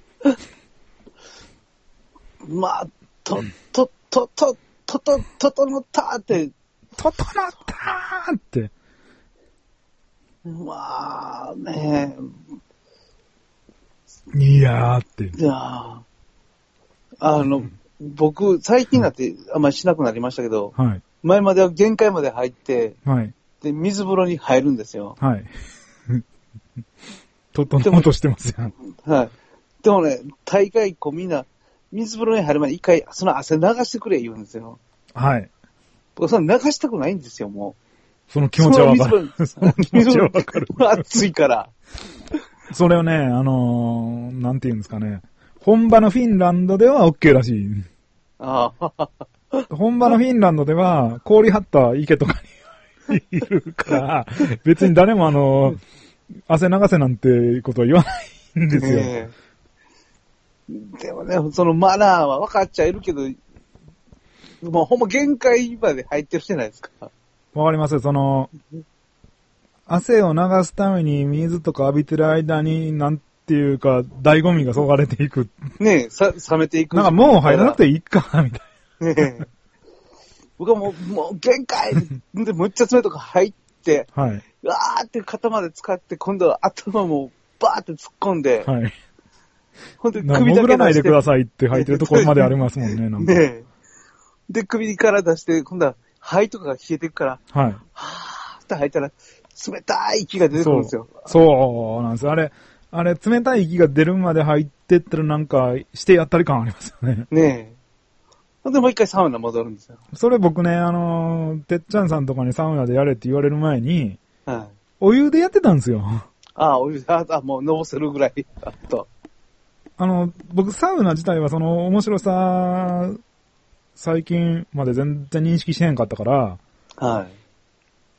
まあ、と、と、と、と、と、と、と、とのったーって。 と、とのったーって。 まあねいやーって。 いやーあの、僕、最近になってあんまりしなくなりましたけど、 はい。 前までは限界まで入って、 はい。 で、水風呂に入るんですよ。 はい。ととのとしてますやん。 はい。でもね、大会こうみんな、水風呂に入る前に一回、その汗流してくれ言うんですよ。 はい。 僕その流したくないんですよ、もう。その気持ちはわかる。その気持ちはわかる。 暑いから。 それをね、あのー、なんて言うんですかね。本場のフィンランドでは OK らしい。 ああ。 本場のフィンランドでは、氷張った池とかにいるから、別に誰もあの、汗流せなんてことは言わないんですよ。えー、でもね、そのマナーは分かっちゃいるけど、もうほんま限界まで入ってるじゃないですか。 わかりますよ、その、汗を流すために水とか浴びてる間に、なんていうか、醍醐味がそがれていく。 ねえ、さ、冷めていく。 なんかもう入らなくていいか、みたいな。ねえ。僕はもう、もう限界で、むっちゃ冷とか入って、はい。うわーって肩まで使って、今度は頭もバーって突っ込んで、はい。ほんで首だけ出して。 潜らないでくださいって入ってるところまでありますもんね、なんか。ねえ。 で、首から出して、今度は肺とかが冷えていくから、はい。はーって吐いたら、冷たい息が出てくるんですよ。 そう、そうなんですよ。あれ、あれ、冷たい息が出るまで入ってったらなんか、してやったり感ありますよね。 ねえ。で、もう一回サウナ戻るんですよ。 それ僕ね、あのー、てっちゃんさんとかにサウナでやれって言われる前に、はい。お湯でやってたんですよ。 ああ、お湯で、ああ、もうのぼせるぐらい、あと。 あの、僕サウナ自体はその面白さ、最近まで全然認識してへんかったから、はい。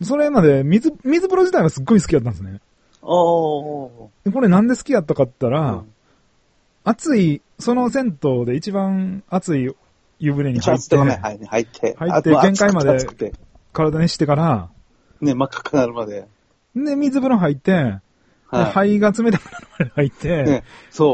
それまで水、水風呂自体はすっごい好きだったんですね。おー。これなんで好きやったかって言ったら、うん、熱い、その銭湯で一番熱い湯船に入って、 ね、入って、 入って限界まで体にしてから、 ね、真っ赤くなるまで。 で、水風呂入って、はい、肺が冷たくなるまで入って、ね、 そう。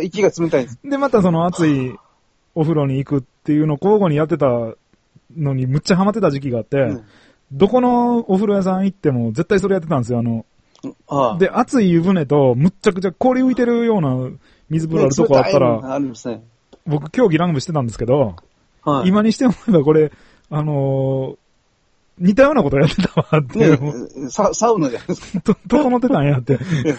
息が冷たいんです。 で、またその熱いお風呂に行くっていうのを交互にやってたのにむっちゃハマってた時期があって、うん、どこのお風呂屋さん行っても絶対それやってたんですよ、あの、ああで、熱い湯船とむっちゃくちゃ氷浮いてるような水風呂あるとこあったら、ねあるんですね、僕競技ラン部してたんですけど、はい、今にして思えばこれ、あのー、似たようなことやってたわっていう、 ね、サ, サウナじゃないですか。 と、整ってたんやって。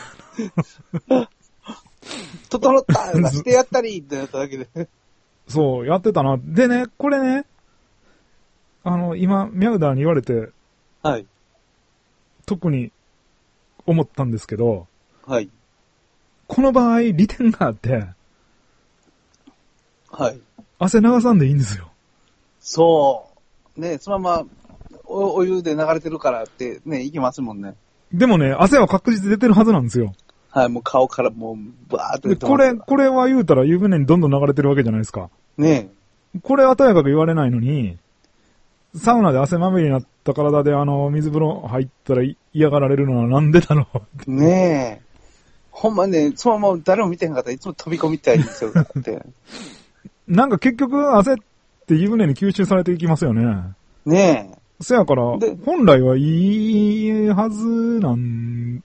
整ったしてやったりってやっただけで。 そう、やってたな。でね、これね、あの、今、ミャウダーに言われて、はい。特に思ったんですけど、はい。この場合、利点があって、はい。汗流さんでいいんですよ。 そう。ね、そのままお、お湯で流れてるからってね、いきますもんね。 でもね、汗は確実に出てるはずなんですよ。 はい、もう顔からもう、バーって出てます。 これ、これは言うたら湯船にどんどん流れてるわけじゃないですか。ねえ。これはとやかく言われないのに、サウナで汗まみれになった体であの、水風呂入ったら嫌がられるのはなんでだろう。 ねえ。ほんまね、そのまま誰も見てへんかったらいつも飛び込みたいんですよ、って。 なんか結局汗って湯船に吸収されていきますよね。ねえ。せやから、本来はいいはずなん、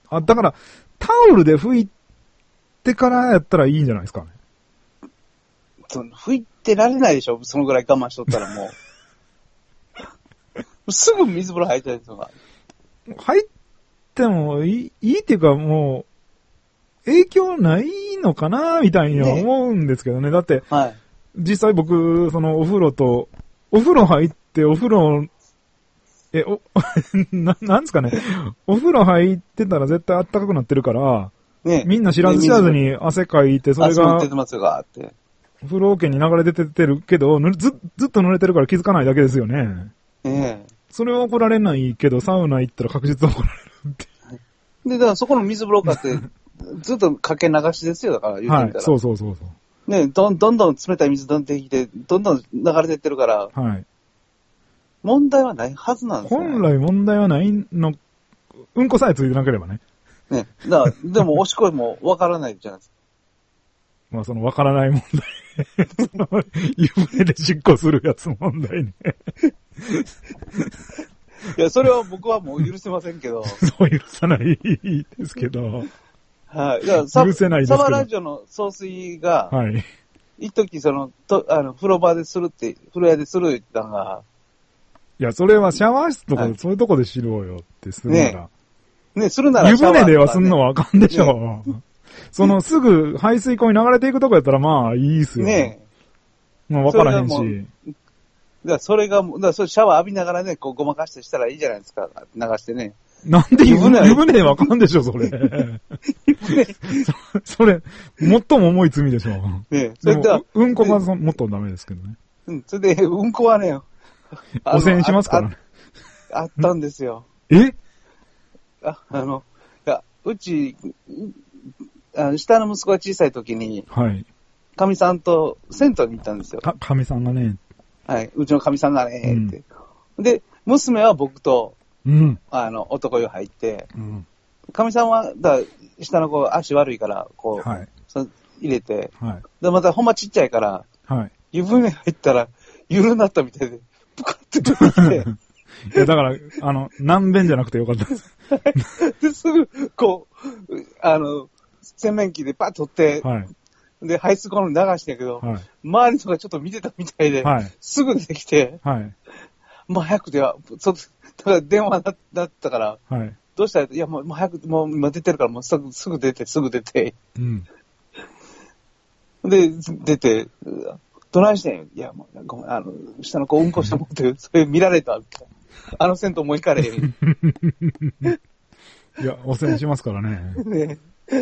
あ、だから、タオルで拭いてからやったらいいんじゃないですかね。 その拭いてられないでしょ、そのぐらい我慢しとったらもう。すぐ水風呂入ったりとか。 入ってもいい、いいっていうかもう、影響ないのかなみたいには思うんですけどね。ねだって、はい、実際僕、そのお風呂と、お風呂入ってお風呂、え、お、な、なんですかね。お風呂入ってたら絶対暖かくなってるから、ね、みんな知らず知らずに汗かいて、それが、出てますがって。風呂桶に流れ出てるけど、ず、ずっと濡れてるから気づかないだけですよね。ええ。それは怒られないけど、サウナ行ったら確実に怒られるって。 で、だからそこの水風呂かって、ずっとかけ流しですよ、だから言ってみたら。はい、 そうそうそうそう。 ね、どんどんどん冷たい水どんどんきて、どんどん流れてってるから、はい。問題はないはずなんですよ、ね。 本来問題はないの、うんこさえついてなければね。 ね。だから、でも、おしっこもわからないじゃないですか。 まあ、そのわからない問題。湯船でしっこするやつ問題ね。 いや、それは僕はもう許せませんけど。 そう許さないですけど。 はい。だから許せないですけど。サバラジオの総帥が、はい。 一時その、と、あの、風呂場でするって、風呂屋でするって言ったのが。 いや、それはシャワー室とかで、そういうとこでしろよってするなら。 ねえ、ねするなら湯船ではすんのはあかんでしょ。ね、その、すぐ排水溝に流れていくとこやったらまあいいっすよ。ねえ。まあわからへんし。 だからそれが、だからそれシャワー浴びながらね、こうごまかしてしたらいいじゃないですか。流してね。 なんで湯船湯船わかんでしょ、それ。そ, それ、最も重い罪でしょ。ねえ、それでは。うんこがもっとダメですけどね。 うん、それで、うんこはね、 汚染しますからねあ。あったんですよ。 えあ、あの、いや、うち、あの下の息子が小さい時に、はい。かみさんと銭湯に行ったんですよ。 か、かみさんがね。 はい。うちのかみさんがね、って、うん。で、娘は僕と、うん。あの、男湯入って、うん。かみさんは、だ下の子足悪いから、こう、はい。そ入れて、はい。で、またほんまちっちゃいから、はい。湯船入ったら、ゆるなったみたいで、ぷかって出てきて。 いや、だから、あの、何遍じゃなくてよかったです。 で、すぐ、こう、あの、洗面器でパッと取って、はい。で、排出口に流してんけど、はい。周りとかちょっと見てたみたいで、はい。すぐ出てきて、はい。もう早くでは、そ、だから電話だだったから、はい。どうしたら、いや、もう、もう早く、もう今出てるから、もうすぐ、すぐ出て、すぐ出て。うん。で、出て、どないしてんよ。いや、もう、ごめん、あの、下の子うんこしてもって、それ見られた。あの銭湯もう行かれへん。 いや、汚染しますからね。ね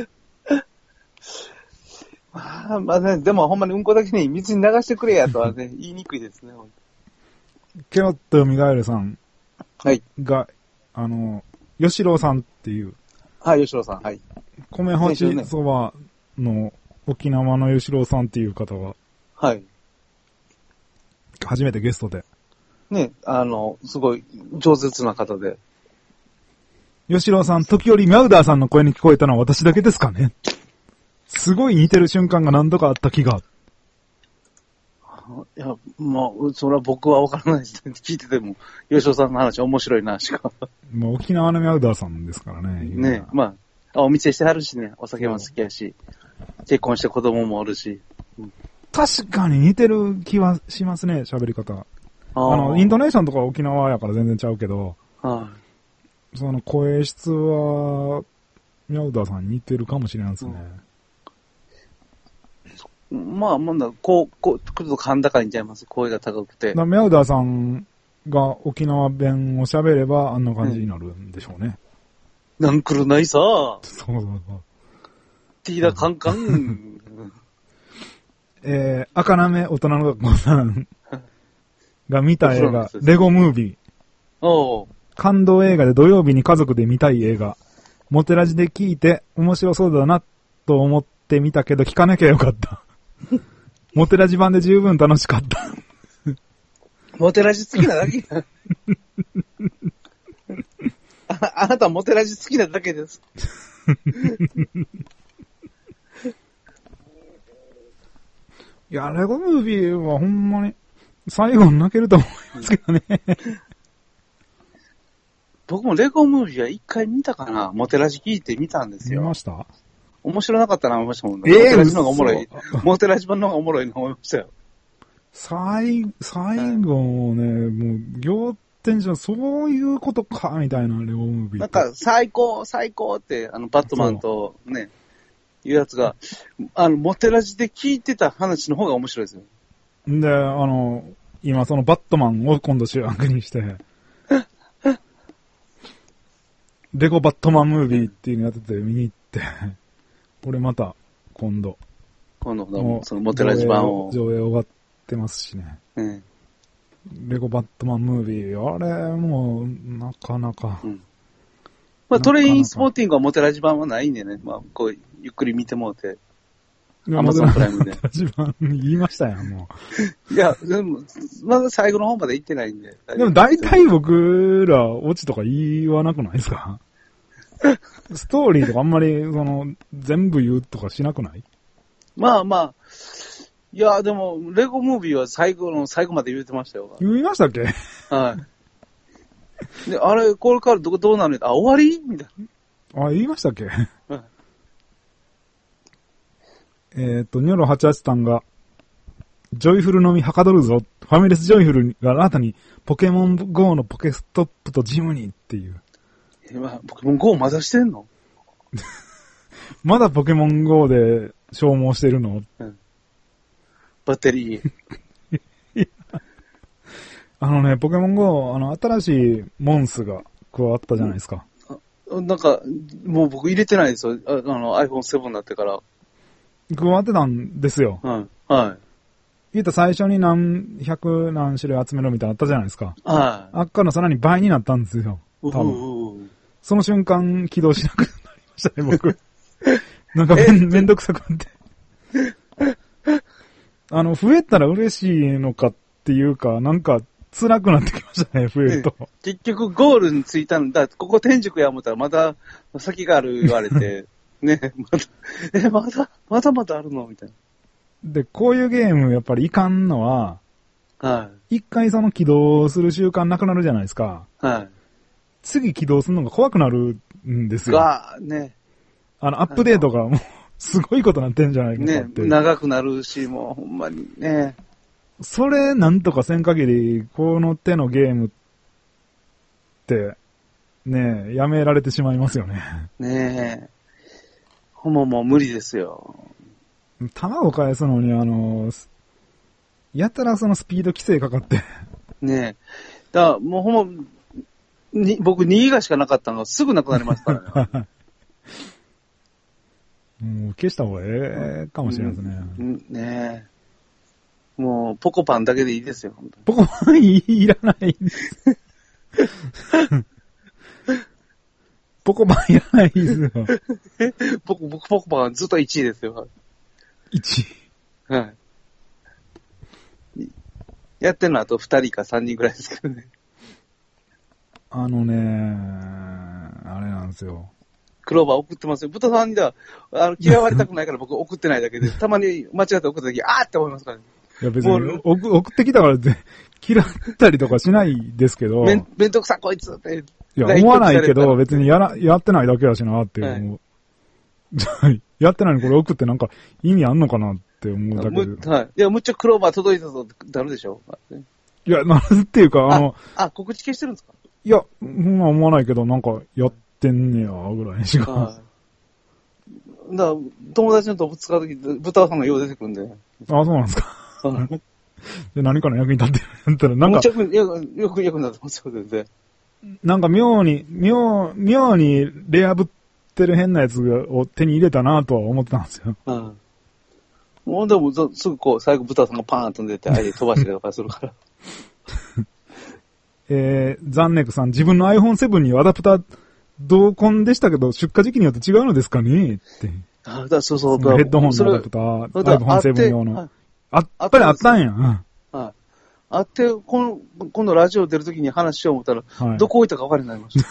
まあ、まあね、でもほんまにうんこだけに水に流してくれやとはね、言いにくいですね。 ケロッとミガエルさんが、はい、あの、吉郎さんっていう。 はい、吉郎さん、はい。 米干しそばの沖縄の吉郎さんっていう方が、はい。初めてゲストで。 ね、あの、すごい饒舌な方で。 吉郎さん、時折ミャウダーさんの声に聞こえたのは私だけですかね？すごい似てる瞬間が何度かあった気が。 いや、まあ、それは僕は分からないです。聞いてても、吉郎さんの話面白いな、しか。 まあ、沖縄のミャウダーさんですからね。 ね、まあ、お店してはるしね、お酒も好きやし、結婚して子供もおるし。うん、 確かに似てる気はしますね、喋り方。あの、イントネーションとか沖縄やから全然ちゃうけど、はい、その声質は、ミャウダーさんに似てるかもしれないですね。 うん、まあ、まだ、こう、こう、来ると甲高いんちゃいます、声が高くて。 ミャウダーさんが沖縄弁を喋れば、あんな感じになるんでしょうね。 うん、なんくるないさ。そうそうそう。 ティーラカンカン。 えー、赤なめ大人の学校さんが見た映画、レゴムービー。おう。感動映画で土曜日に家族で見たい映画。モテラジで聞いて面白そうだなと思って見たけど聞かなきゃよかった。モテラジ版で十分楽しかった。 モテラジ好きなだけあ, あなたモテラジ好きなだけです。 いや、レゴムービーはほんまに最後に泣けると思いますけどね。 僕もレゴムービーは一回見たかな。モテラジ聞いて見たんですよ。 見ました？ 面白なかったな思いましたもんね。えー、モテラジの方がおもろい。モテラジ版の方がおもろいな思いましたよ。 最、最後ね、もう、仰天じゃそういうことか、みたいなレゴムービー。 なんか、最高、最高って、あの、バットマンとね、いうやつが、あの、モテラジで聞いてた話の方が面白いですよ。 で、あの、今そのバットマンを今度主役にして、レゴバットマンムービーっていうのやってて見に行って、俺また今度。 今度、そのモテラジ版を。 上映終わってますしね。うん。レゴバットマンムービー、あれもう、なかなか。うん。 まあトレインスポーティングはモテラジ版はないんでね。まあ、こう、ゆっくり見てもうて。アマゾンプライムで。 モテラジ版言いましたよ、もう。いや、でも、まだ最後の方まで行ってないんで。 でも大体僕ら、オチとか言わなくないですか？ストーリーとかあんまり、その、全部言うとかしなくない？ まあまあ、いや、でも、レゴムービーは最後の最後まで言ってましたよ。 言いましたっけ？ はい。で、あれ、これからどこどうなるの？あ、終わりみたいな。あ、言いましたっけ？はい。えっと、ニョロはちはちさんが、 ジョイフルのみはかどるぞ。ファミレスジョイフルが新たにポケモン ゴー のポケストップとジムにっていう。 今、ポケモン ゴー まだしてんのまだポケモン ゴー で消耗してるの、うん、 バッテリー。 あのね、ポケモン ゴー、あの、新しいモンスが加わったじゃないですか。 うん、なんか、もう僕入れてないですよ。あの、アイフォンセブン になってから。 加わってたんですよ。 はい。はい。 言った最初に何百何種類集めろみたいなのあったじゃないですか。 はい。 あっからさらに倍になったんですよ。多分。その瞬間起動しなくなりましたね、僕。なんかめん、めんどくさくなって。あの、増えたら嬉しいのかっていうか、なんか辛くなってきましたね、増えると。 結局ゴールに着いたんだ。ここ天竺や思ったらまだ先がある言われて、ね、まだ、え、まだ、まだまだあるのみたいな。 で、こういうゲームやっぱりいかんのは、 はい。 一回その起動する習慣なくなるじゃないですか。 はい。 次起動するのが怖くなるんですよ。 が、ね。 あの、アップデートがもう、すごいことなってんじゃないかって。 ね、長くなるし、もうほんまにね。 それなんとかせん限り、この手のゲームって、ねえ、やめられてしまいますよね。 ねえ。ほんまもう無理ですよ。 卵返すのに、あの、やたらそのスピード規制かかって。 ねえ。だからもうほんま、に僕にギガしかなかったのがすぐなくなりますからね。 もう消した方がええかもしれないですね。 うん、ねえ。もう、ポコパンだけでいいですよ、本当に。 ポコパンい, いらないです。ポコパンいらないですよ。 僕、僕、ポコパンずっといちいですよ。 いちい。 はい。やってるのはあとふたりかさんにんぐらいですけどね。 あのね、あれなんですよ。 クローバー送ってますよ。豚さんにだ、あの、嫌われたくないから僕送ってないだけで、たまに間違って送った時、あーって思いますからね。 いや別に送、送ってきたから嫌ったりとかしないですけど。 めん、めんどくさこいつって。 いや、思わないけど、別にやら、やってないだけだしなって思う。はい、やってないのこれ送ってなんか意味あんのかなって思うだけで。 はい。いや、むっちゃクローバー届いたぞってなるでしょ。 いや、なんていうか、あの。 あ、あ告知消してるんですか？ いや、ほんま思わないけど、なんか、やってんねや、ぐらいしか。はい。 だから、友達の動物使うとき、豚さんがよう出てくるんで。 ああ、そうなんですか。で、何かの役に立ってるんやったら、なんか。 よく、よく役に立ってますよ、全然。なんか妙に、妙、妙にレアぶってる変なやつを手に入れたなとは思ってたんですよ。 うん。もうでも、すぐこう、最後豚さんがパーンと出て、相手飛ばしたりとかするから。 えー、ザンネクさん、自分の アイフォンセブン にアダプター同梱でしたけど、出荷時期によって違うのですかねって。 あだそうそう。 ヘッドホンのアダプター、アイフォンセブン 用の。はい、あ、やっぱりあったんや。はい。 あって、この、今度ラジオ出るときに話しよう思ったら、はい、どこ置いたか分からなくなりました。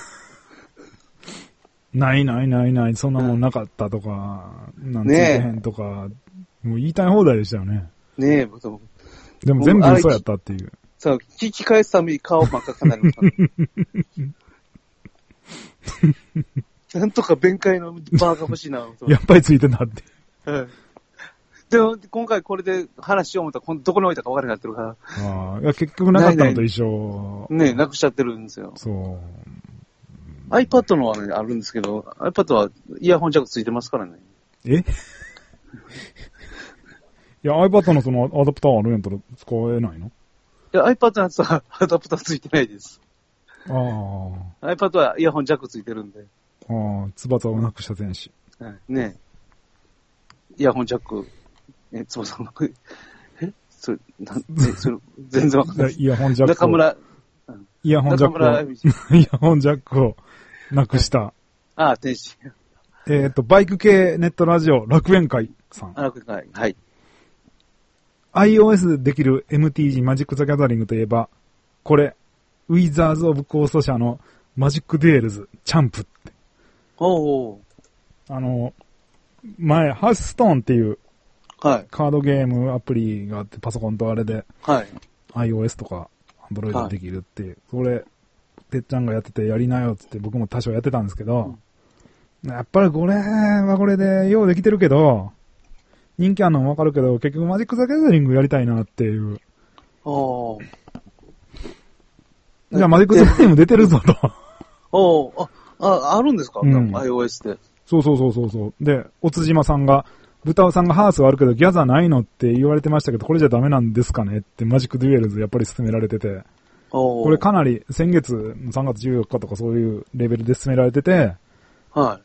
ないないないない、そんなもんなかったとか、はい、なんついてへんとか、もう言いたい放題でしたよね。 ねえ、 でも全部嘘やったっていう。 そう、聞き返すために顔真っ赤かなりました。なんとか弁解のバーが欲しいな。 やっぱりついてたって。 はい。でも、今回これで話しよう思ったら、どこに置いたか分からなくなってるから。 ああ、いや結局なかったのと一緒。 ねえ、なくしちゃってるんですよ。 そう。 iPad のはね、あるんですけど、iPad はイヤホンジャックついてますからね。 えいや、iPad のそのアダプターあるんやったら使えないの？ いや、iPad のやつはアダプターついてないです。 ああ。 iPad はイヤホンジャックついてるんで。 ああ、翼をなくした天使。 はい。ねえ。イヤホンジャック。え、翼をなく、えそれ、なんえ、それ、全然わかんない。 イヤホンジャック。 中村、 イヤホンジャックを、イヤホンジャックをなくした。はい、 ああ、天使。 えっと、バイク系ネットラジオ楽園会さん。 楽園会、はい。 iOS でできる エムティージー マジック・ザ・ギャザリングといえば、これ、ウィザーズ・オブ・コースト社のマジック・デュエルズ、チャンプって。 おうおう。 あの、前、ハウスストーンっていう、 はい。 カードゲームアプリがあって、パソコンとあれで、 はい。 iOS とか、Android でできるっていう、はい、それ、てっちゃんがやっててやりなよってって僕も多少やってたんですけど、うん、やっぱりこれはこれでようできてるけど、 人気あるのもわかるけど、結局マジック・ザ・ギャザリングやりたいなっていう。 おー。 じゃあマジック・ザ・ギャザリング出てるぞと。 おー。あ、あ、あるんですか、うん、?iOS で。 そうそうそうそうそう。で、おつじまさんが、豚尾さんがハースはあるけどギャザないのって言われてましたけど、これじゃダメなんですかねってマジック・デュエルズやっぱり勧められてて。これかなり先月さんがつじゅうよっかとかそういうレベルで勧められてて、 はい。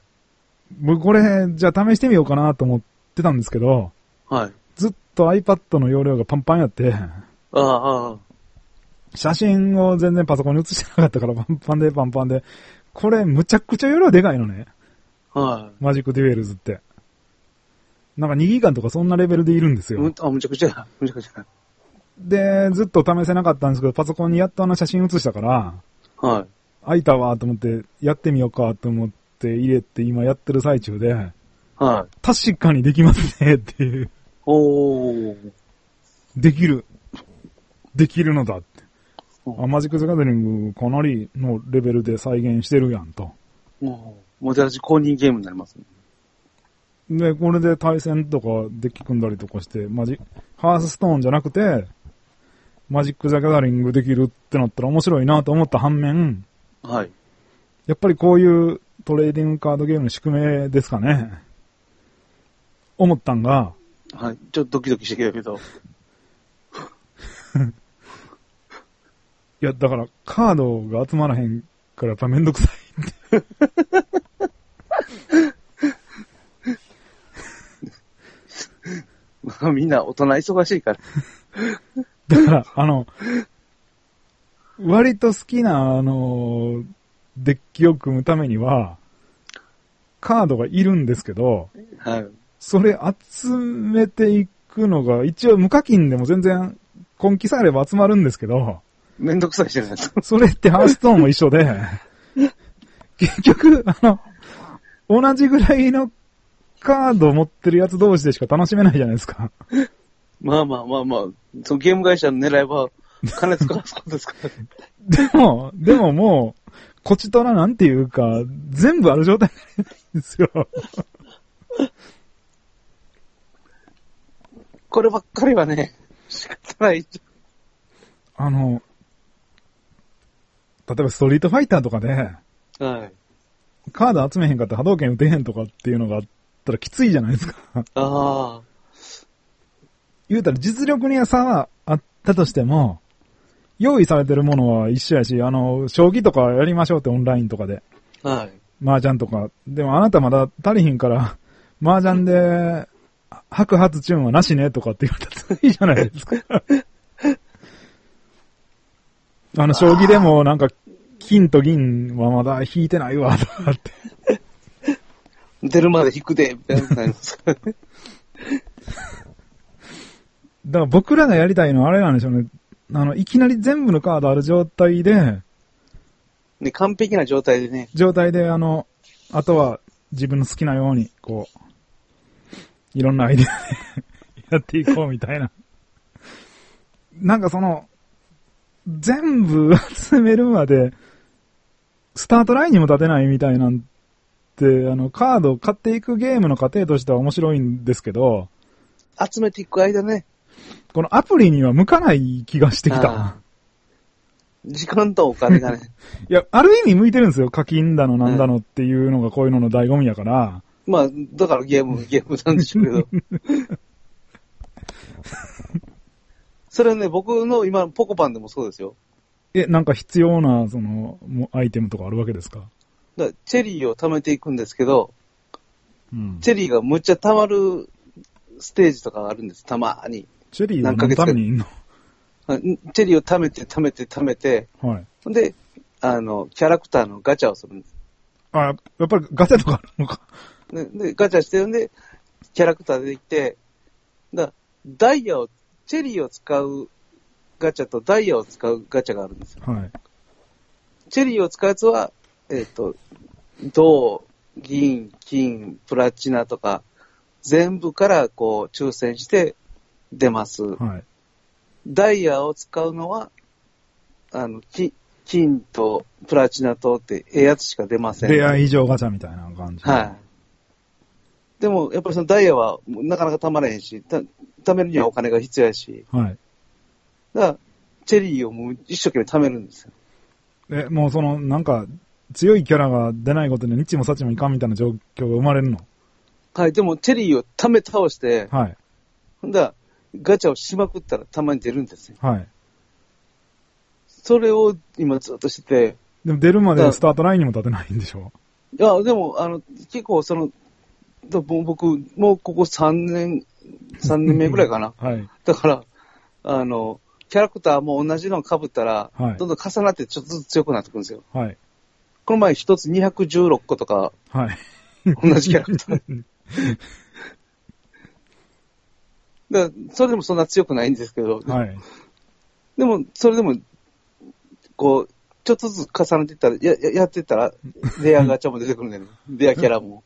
僕これじゃあ試してみようかなと思ってたんですけど、 はい。 ずっと iPad の容量がパンパンやって、ああ、 写真を全然パソコンに写してなかったからパンパンでパンパンで、これむちゃくちゃ容量でかいのね。 はい。 マジックデュエルズって。なんかにギガとかそんなレベルでいるんですよ。 むあ、むちゃくちゃ、むちゃくちゃ。 で、ずっと試せなかったんですけど、パソコンにやっとあの写真写したから、 はい。 開いたわと思って、やってみようかと思って入れて今やってる最中で、 はい。 確かにできますねっていう。 おー。 できる。できるのだって。あ、マジック・ザ・ギャザリングかなりのレベルで再現してるやんと。 もう、もてなし公認ゲームになりますね。 で、これで対戦とかデッキ組んだりとかして、マジ、ハースストーンじゃなくて、マジック・ザ・ギャザリングできるってなったら面白いなと思った反面、 はい。 やっぱりこういうトレーディングカードゲームの宿命ですかね。思ったんが、 はい。ちょっとドキドキしてきたけど。 いや、だからカードが集まらへんからやっぱめんどくさいって。 まあみんな大人忙しいから。 だから、あの、割と好きな、あの、デッキを組むためには、カードがいるんですけど、 はい。 それ集めていくのが、一応無課金でも全然根気さえあれば集まるんですけど、 めんどくさいじゃないですか。 それってハーストーンも一緒で、結局、あの、同じぐらいのカードを持ってるやつ同士でしか楽しめないじゃないですか。 まあまあまあまあ、そのゲーム会社の狙いは金使わすことですから。 でも、でももう、こちとらなんていうか、全部ある状態なんですよ。 こればっかりはね、仕方ない。 あの、例えばストリートファイターとかで、 はい。 カード集めへんかったら波動拳打てへんとかっていうのがあったらきついじゃないですか。 ああ。 言うたら実力には差はあったとしても、用意されてるものは一緒やし、あの、将棋とかやりましょうってオンラインとかで。 はい。 麻雀とか。でもあなたまだ足りひんから、麻雀で、白髪チューンはなしねとかって言われたらいいじゃないですか。あの、将棋でもなんか、金と銀はまだ引いてないわ、とかって。 出るまで引くで、みたいな感じですかね。 だから僕らがやりたいのはあれなんでしょうね。あの、いきなり全部のカードある状態で、 で、完璧な状態でね。 状態で、あの、あとは自分の好きなように、こう、いろんなアイデアでやっていこうみたいな。なんかその、全部集めるまで、スタートラインにも立てないみたいなんて、あの、カードを買っていくゲームの過程としては面白いんですけど、 集めていく間ね。 このアプリには向かない気がしてきた。 時間とお金がね。 いや、ある意味向いてるんですよ。課金だのなんだのっていうのがこういうのの醍醐味やから。 まあ、だからゲーム、ゲームなんでしょうけど。それはね、僕の今のポコパンでもそうですよ。 え、なんか必要な、その、アイテムとかあるわけですか？ だからチェリーを貯めていくんですけど、 うん、 チェリーがむっちゃ溜まるステージとかがあるんです、たまーに。 チェリーは何のためにいんの？ チェリーを貯めて貯めて貯めて、 はい。 で、あの、キャラクターのガチャをするんです。 あ、やっぱりガチャとかあるのか。 で、でガチャしてるんで、キャラクター出てきて、だダイヤを、チェリーを使うガチャとダイヤを使うガチャがあるんですよ。 はい。 チェリーを使うやつは、えっと、銅、銀、金、プラチナとか、全部からこう抽選して出ます。 はい。 ダイヤを使うのは、あの、金、金とプラチナとってええやつしか出ません。 レア異常ガチャみたいな感じ。 はい。 でも、やっぱりそのダイヤはなかなか貯まらへんし、た貯めるにはお金が必要やし。 はい。 だから、チェリーをもう一生懸命貯めるんですよ。 え、もうその、なんか、強いキャラが出ないことでニッチもサチもいかんみたいな状況が生まれるの？ はい、でもチェリーを貯め倒して、 はい。 ほんだガチャをしまくったらたまに出るんですよ。 はい。それを今ずっとしてて。 でも出るまでスタートラインにも立てないんでしょ？ いや、でも、あの、結構その、僕、もうここさんねん、さんねんめぐらいかな。 はい。 だから、あの、キャラクターも同じの被ったら、はい、どんどん重なってちょっとずつ強くなってくるんですよ。はい。この前一つにひゃくじゅうろっことか、はい。同じキャラクター。だからそれでもそんな強くないんですけど、はい。でも、それでも、こう、ちょっとずつ重ねていったら、や、やっていったら、レアガチャも出てくるんだよね。レアキャラも。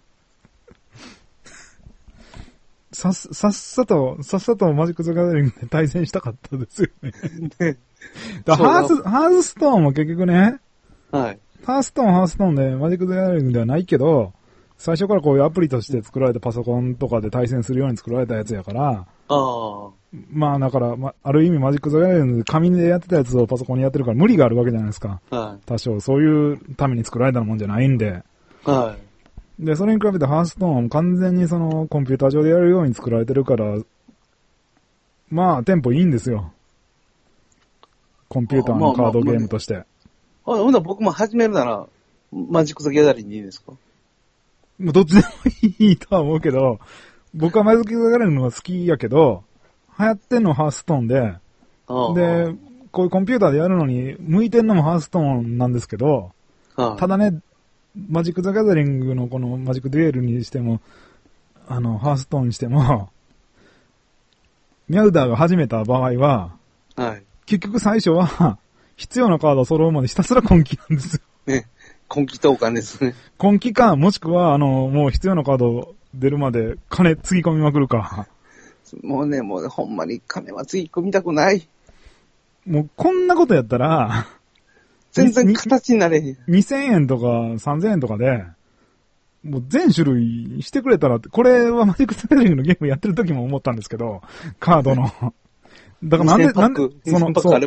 さっ、さっさと、さっさとマジック・ザ・ギャザリングで対戦したかったですよね。ねだハース、ハースストーンも結局ね、はい。ハースストーン、ハースストーンでマジック・ザ・ギャザリングではないけど、最初からこういうアプリとして作られたパソコンとかで対戦するように作られたやつやから、ああ。まあだから、ま、ある意味マジック・ザ・ギャザリングで紙でやってたやつをパソコンにやってるから無理があるわけじゃないですか。はい。多少、そういうために作られたもんじゃないんで。はい。で、それに比べてハースストーンは完全にそのコンピューター上でやるように作られてるから、まあ、テンポいいんですよ。コンピューターのカードゲームとして。あ、 まあまあ、ほんなら僕も始めるなら、マジック・ザ・ギャザリングでいいですか？ どっちでもいいとは思うけど、僕はマジック・ザ・ギャザリングの方が好きやけど、流行ってんのハースストーンで、で、こういうコンピューターでやるのに向いてんのもハースストーンなんですけど、ただね、マジック・ザ・ギャザリングのこのマジック・デュエルにしても、あの、ハーストーンにしても、ミャウダーが始めた場合は、はい。結局最初は、必要なカードを揃うまでひたすら根気なんですよ。 ね。根気とお金ですね。 根気か、もしくは、あの、もう必要なカード出るまで金つぎ込みまくるか。 もうね、もうほんまに金はつぎ込みたくない。 もうこんなことやったら、 全然形になれへん。 にせんえんとかさんぜんえんとかで、もう全種類してくれたらって、これはマジック・ザ・ギャザリングのゲームやってる時も思ったんですけど、カードの。だからなんで、なんで、その、そう。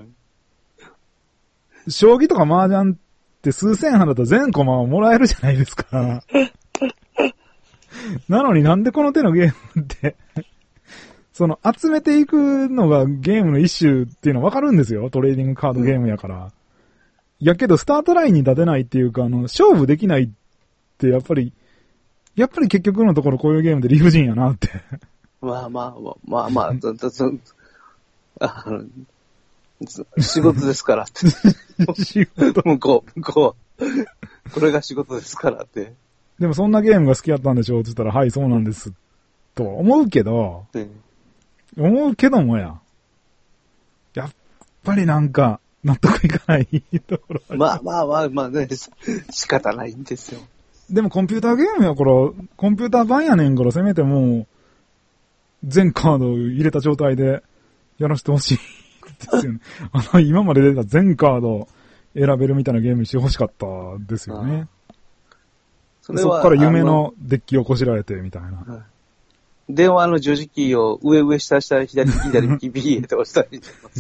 将棋とか麻雀って数千円払ったら全コマをもらえるじゃないですか。なのになんでこの手のゲームって、その集めていくのがゲームの一種っていうの分かるんですよ。トレーディングカードゲームやから。やけどスタートラインに立てないっていうか、あの、勝負できないってやっぱり、やっぱり結局のところこういうゲームで理不尽やなって。 まあまあまあまあまあ、ずっと、あの、仕事ですからって。仕事向こう、向こう。これが仕事ですからって。 でもそんなゲームが好きやったんでしょって言ったら、はい、そうなんです。と思うけど、ね、思うけどもや。やっぱりなんか、納得いかないところある。 まあまあまあまあね、仕方ないんですよ。 でもコンピューターゲームやから、コンピューター版やねんから、せめてもう、全カード入れた状態でやらせてほしいですよね。あの、今まで出た全カード選べるみたいなゲームにしてほしかったですよね。それはそっから夢のデッキをこしらえてみたいな。 電話の十字キーを上上下下左左右 ビー って押したりします。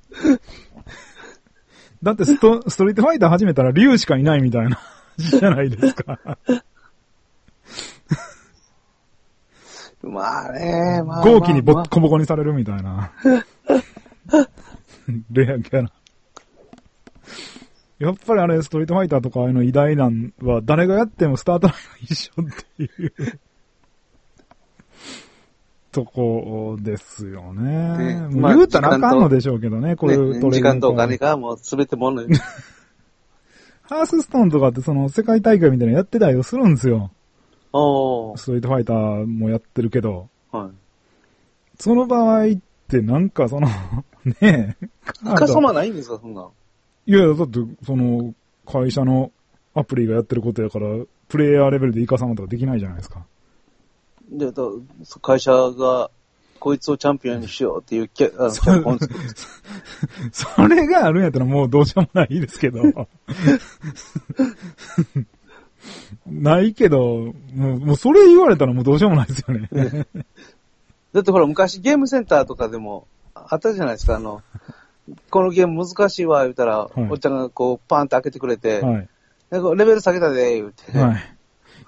だってスト、ストリートファイター始めたら竜しかいないみたいなじゃないですか。 まあね、まあ。 豪気にボッコボコにされるみたいな。レアキャラ。やっぱりあれ、ストリートファイターとかああいうの偉大なんは、誰がやってもスタートラインが一緒っていうとこですよね。ねまあ、言うたらあかんのでしょうけどね、こういうトレーニング。時間とお金がもうすべてものに。 ハースストーンとかってその世界大会みたいなのやってたりするんですよ。 おストリートファイターもやってるけど。はい。その場合ってなんかその、ねえ。 イカ様ないんですか、そんな。 いやいや、だって、その、会社のアプリがやってることやから、プレイヤーレベルでイカ様とかできないじゃないですか。 で、会社が、こいつをチャンピオンにしようっていうキャ、あの、キャラコン作って。 それがあるんやったらもうどうしようもないですけど。 ないけど、もう、もうそれ言われたらもうどうしようもないですよね。 だってほら、昔ゲームセンターとかでもあったじゃないですか、あの、このゲーム難しいわ、言うたら、はい、おっちゃんがこう、パーンって開けてくれて、はい、レベル下げたで、言うて。はい。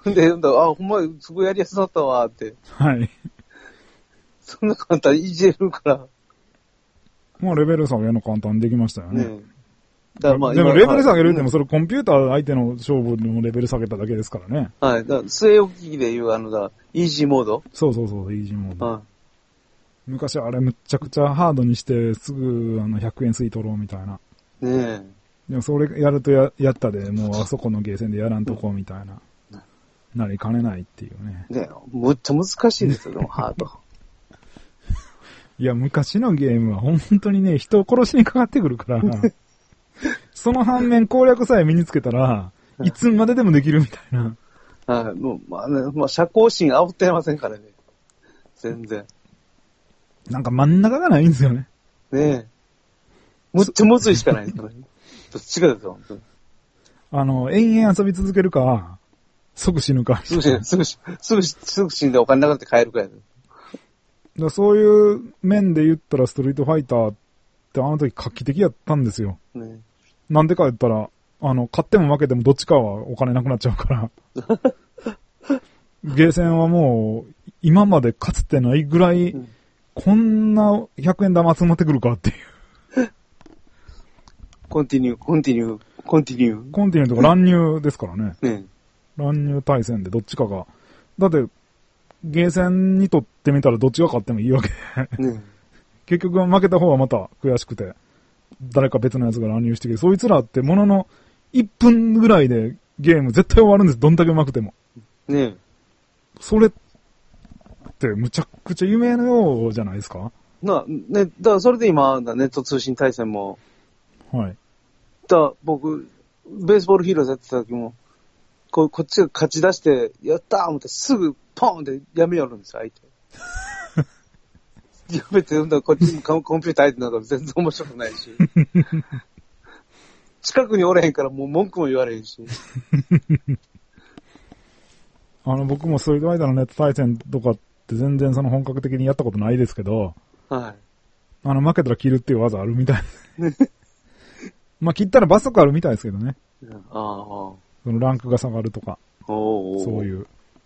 で、あ、ほんま、すごいやりやすかったわ、って。はい。そんな簡単にいじれるから。 まあ、レベル下げるの簡単にできましたよね。ねだからまあでも、レベル下げるっても、それコンピューター相手の勝負のレベル下げただけですからね。 はい。だから、据え置きでいう、あの、だ、イージーモードそうそうそう、イージーモード。はい。昔あれむっちゃくちゃハードにしてすぐあのひゃくえん吸い取ろうみたいな。ねえ。でもそれやると や, やったでもうあそこのゲーセンでやらんとこうみたいな。うん、なりかねないっていうね。 ねえ、むっちゃ難しいですよ、でもハード。 いや、昔のゲームは本当にね、人を殺しにかかってくるから、その反面攻略さえ身につけたら、いつまででもできるみたいな。 はい、もう、まあね、まあ、社交心煽ってませんからね。全然。 なんか真ん中がないんですよね。 ねえ。むっちゃむずいしかないですからね。どっちかですよ、本当に。 あの、延々遊び続けるか、即死ぬか。 すぐ死ぬ、すぐ死ぬ、すぐ、すぐ死んでお金なくなって帰るかやで。 だそういう面で言ったらストリートファイターってあの時画期的やったんですよ。ね、なんでか言ったら、あの、勝っても負けてもどっちかはお金なくなっちゃうから。ゲーセンはもう、今までかつてないぐらい、うん、こんなひゃくえん玉集まってくるかっていう。 コンティニュー、コンティニュー、コンティニュー。 コンティニューとか乱入ですからね。ね乱入対戦でどっちかが。だって、ゲーセンにとってみたらどっちが勝ってもいいわけで。ね結局負けた方はまた悔しくて、誰か別のやつが乱入してきて、そいつらってもののいっぷんぐらいでゲーム絶対終わるんです。どんだけ上手くても。ねそれってむちゃくちゃ夢のようじゃないですか？ な、ね、だからそれで今、ネット通信対戦も。はい。だ僕、ベースボールヒーローズやってた時も、こ, こっちが勝ち出して、やったー思ってすぐポーンってやめよるんですよ、相手。やめて、こっちにコンピューター相手なんか全然面白くないし。近くにおれへんからもう文句も言われへんし。 あの、僕もストリートファイターのネット対戦とかって全然その本格的にやったことないですけど、はい。あの、負けたら切るっていう技あるみたい。まあ、切ったら罰則あるみたいですけどね。ああ。そのランクが下がるとか。おーおーそういう。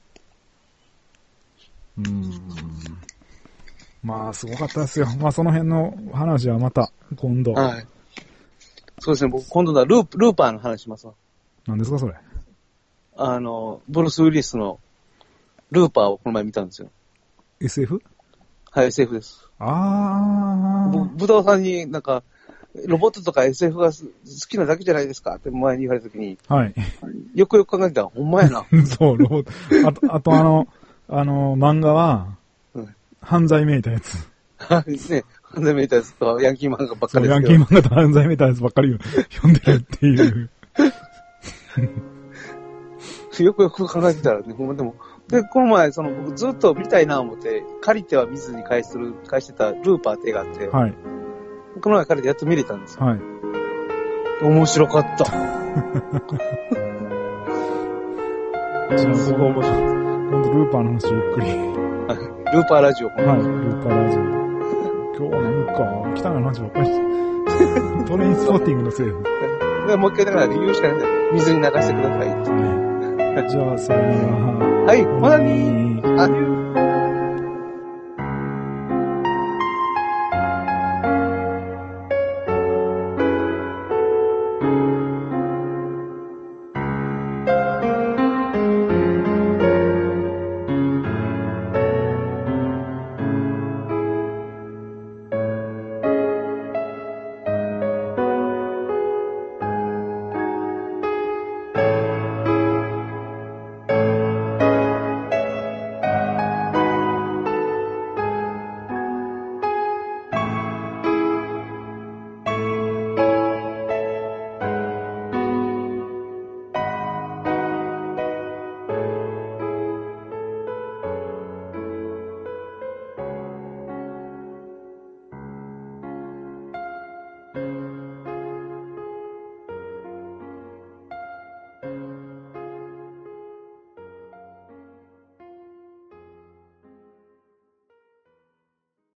うーん。まあ、すごかったですよ。まあ、その辺の話はまた、今度。はい。 そうですね、僕、今度はループ、ルーパーの話しますわ。 何ですか、それ。 あの、ブルース・ウィリスの、ルーパーをこの前見たんですよ。 エスエフ？ はい、エスエフ です。ああ。ぶどうさんになんか、ロボットとか エスエフ が好きなだけじゃないですかって前に言われたときに。はい。よくよく考えてたら、ほんまやな。 そう、ロボット。あと、あとあの、あの、漫画は、うん、犯罪めいたやつ。 はい、ね。犯罪めいたやつとヤンキー漫画ばっかりですけど。 ヤンキー漫画と犯罪めいたやつばっかり読んでるっていう。 よくよく考えてたらね、ほんまでも。で、この前、その僕ずっと見たいなと思って、借りては見ずに返する、返してたルーパーって映画あって、はい。この前借りてやっと見れたんですよ。はい。面白かった。すごい面白い。 今度ルーパーの話ゆっくり。 はい。ルーパーラジオ。はい、 ルーパーラジオ。今日はなんか、汚い話ばっかり。トレインスポッティングのせいで。もう一回だから言うしかないんだよ。水に流してくださいって。 はい。じゃあ、さよなら。 はい、まだにー。あ